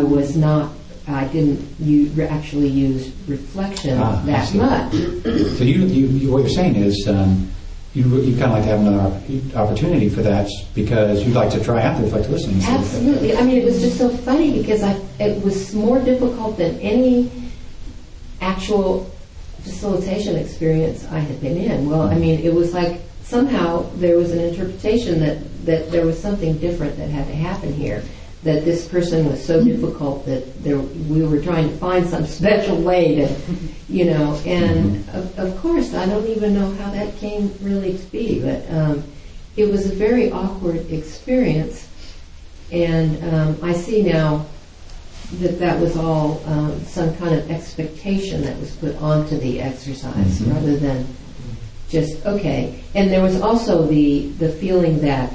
didn't actually use reflection that much. So you what you're saying is you kind of like to have another opportunity for that because you'd like to try out the reflective listening. Absolutely. I mean, it was just so funny because it was more difficult than any actual facilitation experience I had been in. Well, I mean, it was like somehow there was an interpretation that there was something different that had to happen here, that this person was so difficult that we were trying to find some special way to, and of course I don't even know how that came really to be, but it was a very awkward experience, and I see now that was all some kind of expectation that was put onto the exercise rather than just, okay. And there was also the feeling that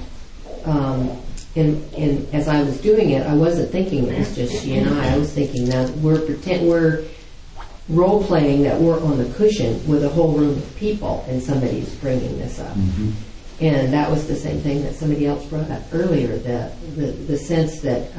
as I was doing it, I wasn't thinking it was just she and I was thinking that we're role-playing that we're on the cushion with a whole room of people and somebody's bringing this up. Mm-hmm. And that was the same thing that somebody else brought up earlier, the sense that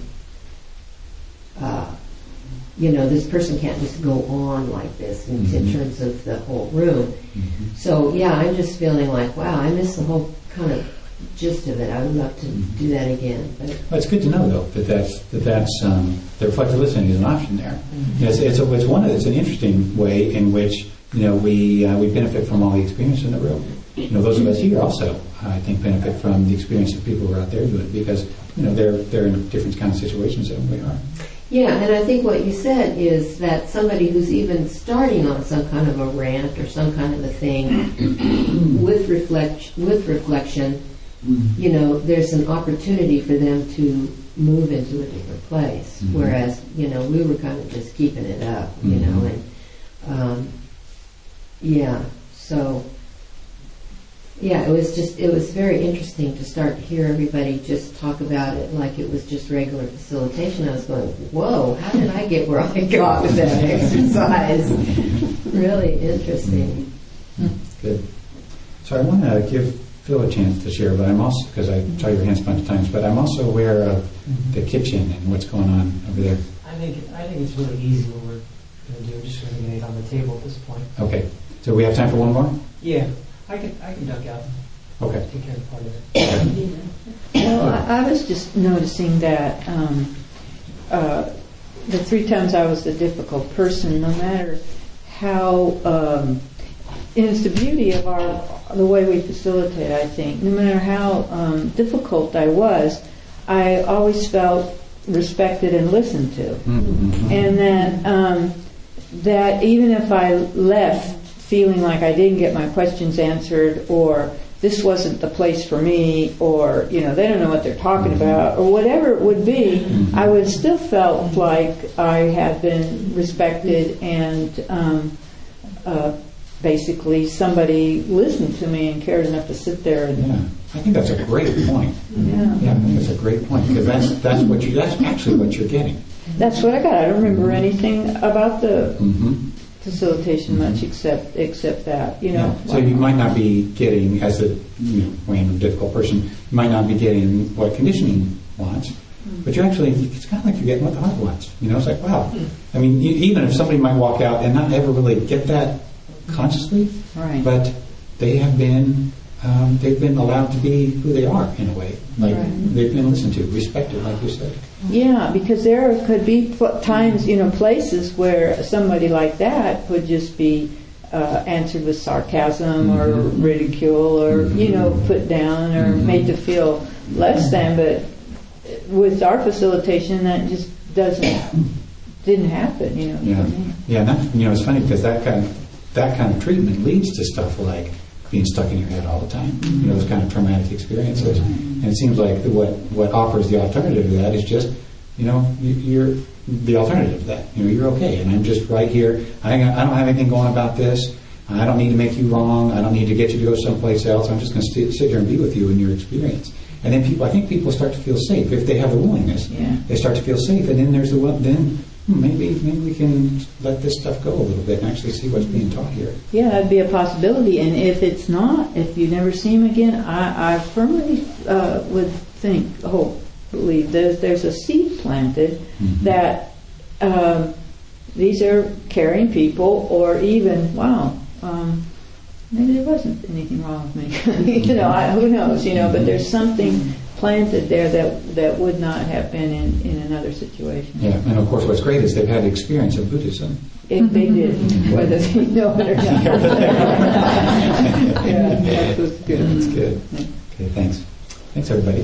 this person can't just go on like this in terms of the whole room. Mm-hmm. So yeah, I'm just feeling like, wow, I missed the whole kind of gist of it. I would love to do that again. But well, it's good to know though that the reflective listening is an option there. Mm-hmm. It's an interesting way in which we benefit from all the experience in the room. Those of us here also, I think, benefit from the experience of people who are out there doing it because they're in different kind of situations than we are. Yeah, and I think what you said is that somebody who's even starting on some kind of a rant or some kind of a thing with reflection, there's an opportunity for them to move into a different place. Mm-hmm. Whereas, we were kind of just keeping it up, it was very interesting to start to hear everybody just talk about it like it was just regular facilitation. I was going, whoa, how did I get where I got with that exercise? Really interesting. Good. So I want to give Phil a chance to share, but I'm also, because I saw your hands a bunch of times, but I'm also aware of the kitchen and what's going on over there. I think it's really easy what we're going to do. We're just going to get it on the table at this point. Okay. So we have time for one more? Yeah. I can duck out. Okay. Take care of part of it. Well, I was just noticing that the 3 times I was the difficult person, no matter how, and it's the beauty of the way we facilitate, I think, no matter how difficult I was, I always felt respected and listened to. Mm-hmm. And that even if I left feeling like I didn't get my questions answered, or this wasn't the place for me, or they don't know what they're talking about, or whatever it would be, I would still felt like I had been respected and basically somebody listened to me and cared enough to sit there. And I think that's a great point. Yeah, I think that's a great point because that's actually what you're getting. That's what I got. I don't remember anything about the facilitation much except that, So you might not be getting, as a difficult person, you might not be getting what conditioning wants, but you're actually, it's kind of like you're getting what the heart wants. It's like, wow. I mean, even if somebody might walk out and not ever really get that consciously, right, but they have been they've been allowed to be who they are in a way. Like Right. they've been listened to, respected, like you said. Yeah, because there could be times, places where somebody like that would just be answered with sarcasm or ridicule or, put down or made to feel less than. But with our facilitation, that just didn't happen, Yeah, yeah. That, it's funny because that kind of treatment leads to stuff like being stuck in your head all the time. Those kind of traumatic experiences. And it seems like what offers the alternative to that is just, you're the alternative to that. You're okay, and I'm just right here. I don't have anything going about this. I don't need to make you wrong. I don't need to get you to go someplace else. I'm just going to sit here and be with you in your experience. And then I think people start to feel safe if they have the willingness. Yeah. They start to feel safe, and then there's maybe we can let this stuff go a little bit and actually see what's being taught here. Yeah, that'd be a possibility. And if it's not, if you never see him again, I firmly would believe there's a seed planted that these are caring people, or even maybe there wasn't anything wrong with me. Who knows? But there's something planted there that would not have been in another situation. Yeah, and of course, what's great is they've had the experience of Buddhism. If they did, whether they know it or not. Yeah, that was good. That's good. Okay, thanks. Thanks, everybody.